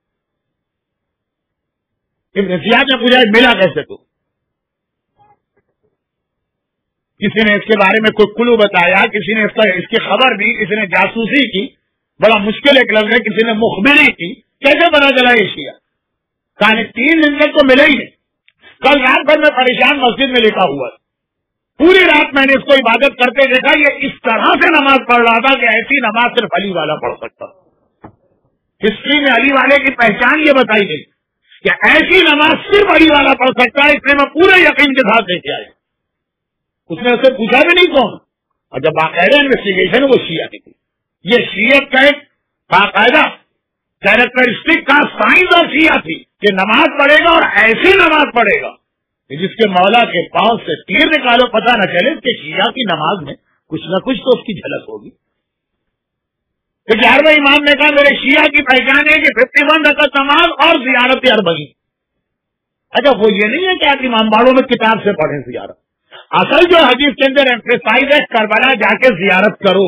ابن زیاد نے پوچھا ملا کیسے تو؟ किसी ने इसके बारे में कोई क्लू बताया, किसी ने इसकी खबर दी, किसी ने जासूसी की, बड़ा मुश्किल एक लफ्ज है, किसी ने मुखबिरी की, कैसे पता चला ये शिया? कहानी 3 दिन तक तो मिले ही नहीं। कल रात भर में परेशान मस्जिद में लिखा हुआ, पूरी रात मैंने इसको इबादत करते देखा, ये इस तरह से नमाज पढ़ रहा था कि ऐसी नमाज सिर्फ अली वाला पढ़ सकता। हिस्ट्री में अली वाले की पहचान ये बताई गई कि ऐसी नमाज सिर्फ अली वाला पढ़ सकता है, इसलिए मैं पूरे यकीन के साथ देखे आया। उसने उससे पूछा भी नहीं कौन, और जब बाकायदा इन्वेस्टिगेशन वो शिया की थी। ये शियत का एक बाकायदा कैरेक्टरिस्टिक का साइंस और शिया थी कि नमाज पढ़ेगा और ऐसी नमाज पढ़ेगा कि जिसके मौला के पांव से तीर निकालो पता न चले कि शिया की नमाज में कुछ न कुछ तो उसकी झलक होगी। तो 11वें इमाम ने कहा मेरे शिया की पहचान है कि 51 रकअत नमाज और ज़ियारत अरबईन। अच्छा, वो ये नहीं है कि आप इमामबाड़ों में किताब से पढ़ें ज़ियारत। असल जो हदीस के अंदर एम्फेसाइज है, करबला जाके ज़ियारत करो।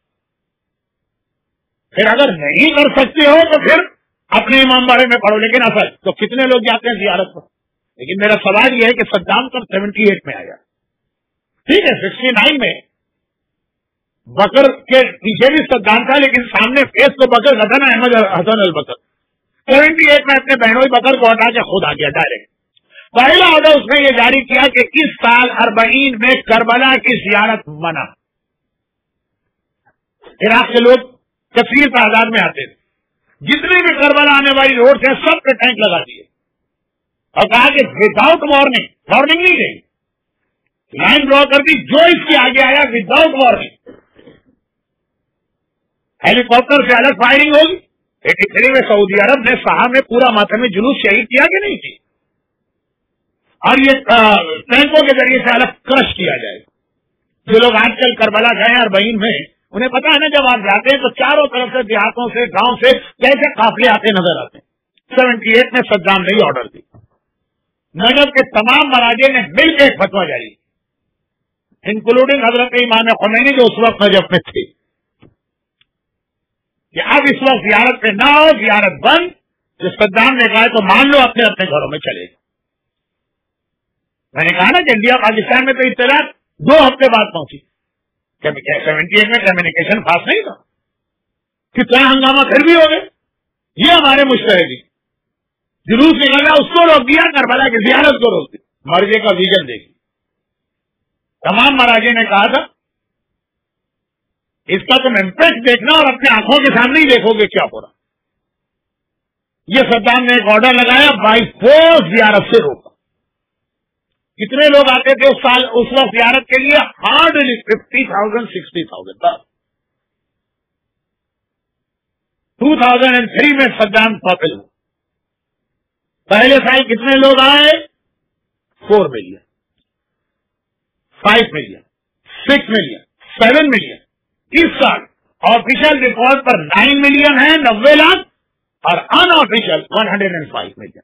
फिर अगर नहीं कर सकते हो तो फिर अपने इमामबाड़े में पढ़ो, लेकिन असल तो कितने लोग जाते हैं ज़ियारत पर। लेकिन मेरा सवाल यह है कि सद्दाम कब 78 में आया? ठीक है, 69 में बकर के पीछे भी सद्दाम था, लेकिन सामने फेस तो बकर का था ना, अहमद हसन अल बकर। 78 में अपने बहनोई बकर को हटा के खुद आ गया डायरेक्ट। पहला ऑर्डर उसने ये जारी किया कि इस साल अरबईन में करबला की ज़ियारत मना। इराक के लोग कसीर तादाद में आते थे, जितने भी करबला आने वाली रोड है सब पे टैंक लगा दिए और कहा कि विदाउट वार्निंग नहीं गई, लाइन ड्रॉ कर दी, जो इसके आगे आया विदाउट वार्निंग हेलीकॉप्टर से अलग फायरिंग होगी। 83 में सऊदी अरब ने साहा में पूरा मातमी जुलूस शहीद किया कि नहीं की, और ये टैंकों के जरिए से अलग क्रश किया जाएगा। जो लोग आजकल करबला गए अरबईन में, उन्हें पता है ना, जब आप जाते हैं तो चारों तरफ से देहातों से गांव से कैसे काफले आते नजर आते हैं। 78 में सद्दाम ने ऑर्डर दी, नजब के तमाम मराजे ने मिलकर एक फतवा जारी, इंक्लूडिंग हजरत इमाम खुमैनी जो उस वक्त नजब में थे, कि अब इस वक्त ज़ियारत पे ना हो, ज़ियारत बंद। जो सद्दाम ने कहा तो मान लो अपने अपने घरों में चले। मैंने कहा ना कि इंडिया पाकिस्तान में तो इत्तला 2 हफ्ते बाद पहुंची। 78 में कम्युनिकेशन फास्ट नहीं था, कितना हंगामा फिर भी हो गए। ये हमारे मुश्तहिदी जुलूस निकला, उसको रोक दिया, करबला की ज़ियारत को रोक दी, मर्जे का विजन देखी। तमाम मराजे ने कहा था इसका तुम इम्पैक्ट देखना और अपने आंखों के सामने ही देखोगे क्या हो रहा। ये सद्दाम ने एक ऑर्डर लगाया, बाई फोर्स ज़ियारत से रोका। कितने लोग आते थे उस वक्त ज़ियारत के लिए? हार्डली 50,000 60,000 बस। 2003 में सद्दाम पॉपुलर हुआ। पहले साल कितने लोग आए? 4 मिलियन, 5 मिलियन, 6 मिलियन, 7 मिलियन। इस साल ऑफिशियल रिकॉर्ड पर 9 मिलियन है, 90 लाख, और अनऑफिशियल 105 मिलियन,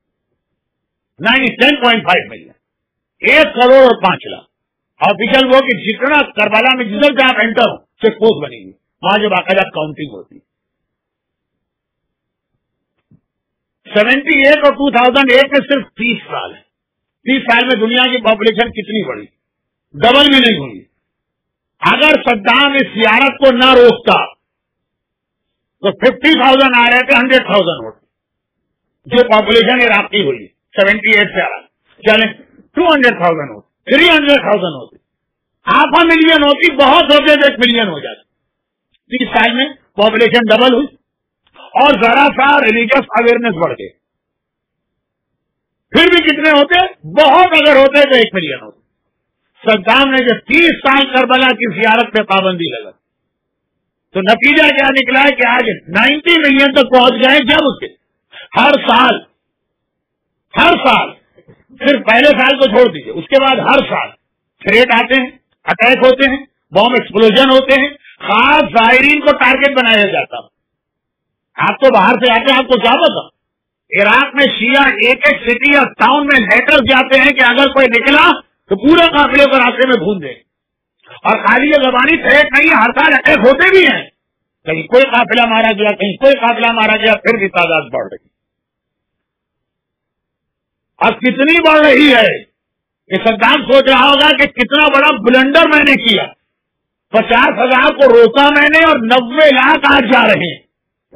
10.5 मिलियन, 1 करोड़ और 5 लाख। ऑफिशियल वो कि जितना करबला में जिधर से आप एंटर हो चेक पोस्ट बनेगी, वहां जो बाकायदा काउंटिंग होती है। 78 और 2008 में सिर्फ 30 साल है। 30 साल में दुनिया की पॉपुलेशन कितनी बढ़ी? डबल भी नहीं हुई। अगर सद्दाम इस ज़ियारत को न रोकता तो 50,000 आ रहे थे, 100,000 होते। जो पॉपुलेशन इराक की हुई 78 से आ रहा, चले 200,000 होती, 300,000 होती, 500,000 मिलियन होती, बहुत होते तो 1 मिलियन हो जाती। 30 साल में पॉपुलेशन डबल हुई और जरा सा रिलीजियस अवेयरनेस बढ़ गई। फिर भी कितने होते? बहुत अगर होते तो 1 मिलियन होते। सद्दाम ने जब 30 साल करबला की ज़ियारत पे पाबंदी लगा तो नतीजा क्या निकला है कि आज 90 मिलियन तक पहुंच गए। जब उसके हर साल सिर्फ पहले साल को छोड़ दीजिए, उसके बाद हर साल थ्रेट आते हैं, अटैक होते हैं, बॉम्ब एक्सप्लोजन होते हैं, खास ज़ायरीन को टारगेट बनाया जाता। आप तो बाहर से आते हैं, आपको क्या पता? इराक में शिया एक सिटी या टाउन में लेटर्स जाते हैं कि अगर कोई निकला तो पूरे काफिले को रास्ते में भून दे। और खाली ये ज़बानी थ्रेट नहीं है, हर साल अटैक होते भी हैं। कहीं कोई काफिला मारा गया, कहीं कोई काफिला मारा गया, फिर भी तादाद बढ़ रही। अब कितनी बढ़ रही है? کہ صدام سوچ رہا ہوگا کہ کتنا بڑا بلنڈر میں نے کیا، 50,000 کو روکا میں نے اور 90 لاکھ آج جا رہے ہیں.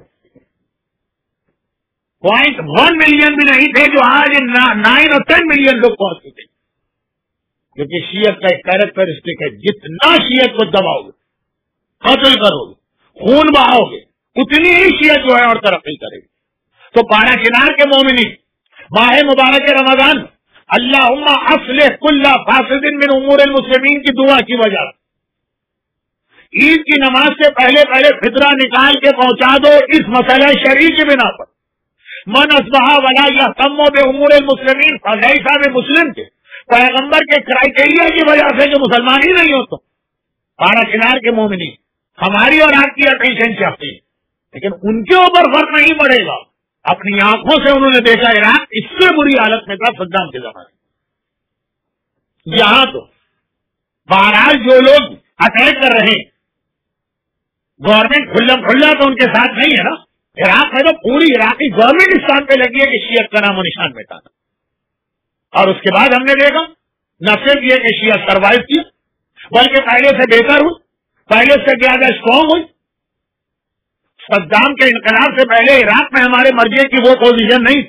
0.1 ملین بھی نہیں تھے جو آج 9 اور 10 ملین لوگ پہنچ چکے. کیونکہ شیعت کا ایک کیریکٹرسٹک ہے، جتنا شیعت کو دباؤ گے، قتل کرو گے، خون بہاؤ گے، اتنی ہی شیعت جو ہے اور ترقی کرے گی. تو پارا کنار کے مومنین، ماہ مبارک رمضان، اللہم اصلح کل فاسد من امور المسلمین کی دعا کی وجہ عید کی نماز سے پہلے فطرہ نکال کے پہنچا دو اس مسئلہ شرعی کی بنا پر. من اصبح ولا یہتم بامور المسلمین فلیس بمسلم کے پیغمبر کے کرائیٹیریا کی وجہ سے جو مسلمان ہی نہیں ہو تو پارا کنار کے مومنین ہماری اور آپ کی اٹینشن چاہتی ہے، لیکن ان کے اوپر فرق نہیں پڑے گا. اپنی آنکھوں سے انہوں نے دیکھا عراق اس سے بری حالت میں تھا صدام کے زمانے. یہاں تو بہرحال جو لوگ اٹیک کر رہے ہیں گورنمنٹ کھلا تو ان کے ساتھ نہیں ہے نا. عراق میں تو پوری عراقی گورنمنٹ اس کام پہ لگی ہے کہ شیعت کا نام و نشان مٹانا. اور اس کے بعد ہم نے دیکھا نہ صرف یہ کہ شیعت سروائیو کیا بلکہ پہلے سے بہتر ہوئی، پہلے سے زیادہ اسٹرانگ ہوئی. صدام کے انقلاب سے پہلے عراق میں ہمارے مرجے کی وہ پوزیشن نہیں،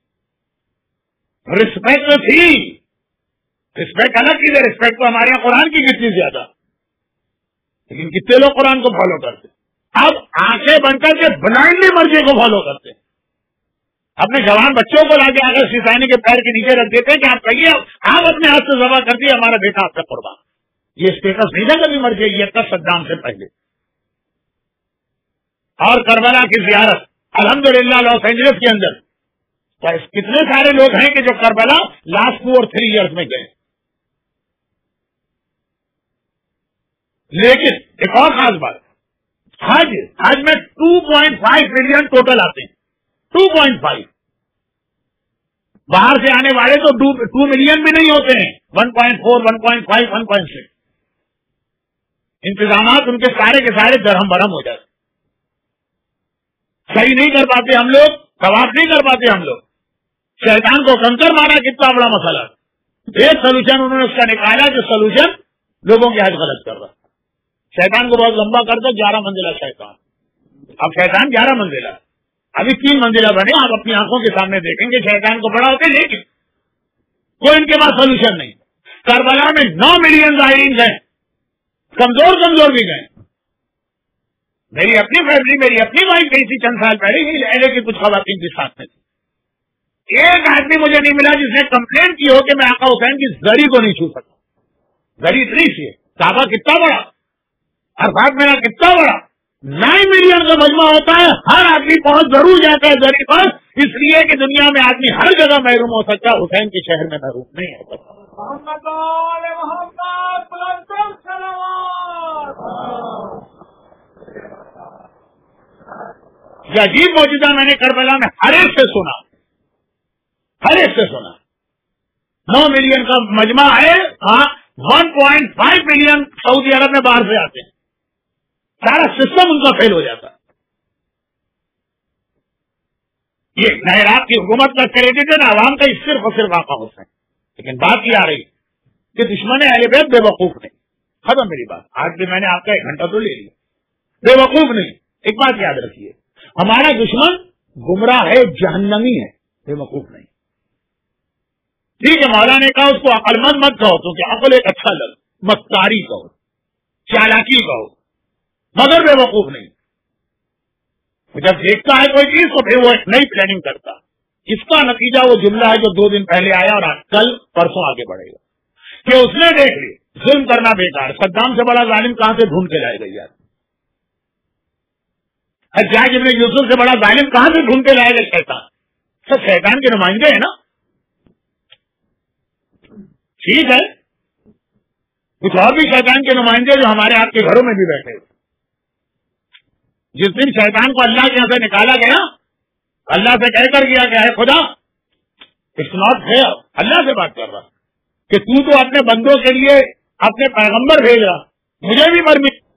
رسپیکٹ تھی. رسپیکٹ الگ چیز ہے، رسپیکٹ تو ہمارے یہاں قرآن کی کتنی زیادہ، لیکن کتنے لوگ قرآن کو فالو کرتے. اب آنکھیں بند کر کے بلائنڈلی مرضی کو فالو کرتے. اپنے جوان بچوں کو لا کے آگے سیسانی کے پیر کے نیچے رکھ دیتے کہ آپ کہیے آپ اپنے ہاتھ سے ذبح کر دیے ہمارا بیٹا آپ کا قربان. یہ اسٹیٹس نہیں تھا کبھی مرضی یہ تھا صدام سے پہلے. اور کربلا کی زیارت الحمدللہ لاس اینجلس کے اندر کتنے سارے لوگ ہیں کہ جو کربلا لاسٹ 2 اور 3 ایئرس میں گئے. لیکن ایک اور خاص بات، حج میں 2.5 ملین ٹوٹل آتے ہیں. 2.5 باہر سے آنے والے تو 2 ملین بھی نہیں ہوتے ہیں. 1.4 1.5 1.6 انتظامات ان کے سارے درہم برہم ہو جاتے. صحیح نہیں کر پاتے ہم لوگ، طواف نہیں کر پاتے ہم لوگ. شیطان کو کنکر مارا کتنا بڑا مسئلہ. ایک سولوشن انہوں نے اس کا نکالا جو سولوشن لوگوں کے حج غلط کر رہا. شیطان کو بہت لمبا کرتا 11 منزلہ شیطان. اب شیطان 11 منزلہ، ابھی 3 منزلہ بنے. آپ اپنی آنکھوں کے سامنے دیکھیں گے شیطان کو بڑا ہوتے، لیکن کوئی ان کے پاس سولوشن نہیں. کربلا میں 9 ملین زائرین گئے، کمزور بھی گئے. میری اپنی فیملی، میری اپنی وائف گئی تھی چند سال پہلے ہی، اہلے کی کچھ خواتین کے ساتھ میں تھی. ایک آدمی مجھے نہیں ملا جس نے کمپلین کی ہو کہ میں آقا حسین کی زری کو نہیں چھو سکتا. زری اتنی سی ہے، کعبہ کتنا بڑا، عرفات میرا کتنا بڑا، 9 ملین کا مجمع ہوتا ہے. ہر آدمی پہنچ ضرور جاتا ہے زری پر، اس لیے کہ دنیا میں آدمی ہر جگہ محروم ہو سکتا ہے، حسین کے شہر میں محروم نہیں ہو سکتا. یہ عجیب موجودہ میں نے کربلا میں ہر ایک سے سنا. 9 ملین کا مجمع ہے. 1.5 ملین سعودی عرب میں باہر سے آتے ہیں. سارا سسٹم ان کا فیل ہو جاتا. یہ نہ عراق کی حکومت کا کریڈٹ ہے نہ عوام کا، صرف اور صرف آقا حسین. لیکن بات یہ آ رہی کہ دشمن اہل بیت بے وقوف نہیں. ختم میری بات. آج بھی میں نے آپ کا 1 گھنٹہ تو لے لیا. بے وقوف نہیں. ایک بات یاد رکھیے، ہمارا دشمن گمراہ ہے، جہنمی ہے، بے وقوف نہیں. ٹھیک ہے، مولا نے کہا اس کو عقل مند مت کہو کیونکہ عقل ایک اچھا لفظ، مکاری کہو، چالاکی کہو، مگر بے وقوف نہیں. جب دیکھتا ہے کوئی چیز تو پھر وہ ایک نئی پلاننگ کرتا. اس کا نتیجہ وہ جملہ ہے جو 2 دن پہلے آیا اور کل پرسوں آگے بڑھے گا کہ اس نے دیکھ لی ظلم کرنا بیکار. صدام سے بڑا ظالم کہاں سے ڈھونڈ کے لائے گا یار؟ حجاج ابن یوسف سے بڑا ظالم کہاں سے ڈھونڈ کے لائے گا شیطان؟ سب شیطان کے نمائندے ہیں نا. ٹھیک ہے، کچھ اور بھی شیطان کے نمائندے جو ہمارے آپ کے گھروں میں بھی بیٹھے. جس دن شیطان کو اللہ کے یہاں سے نکالا گیا، اللہ سے کہہ کر گیا کہ ہے خدا اٹس ناٹ فیئر، اللہ سے بات کر رہا کہ تو اپنے بندوں کے لیے اپنے پیغمبر بھیج رہا، مجھے بھی مرمی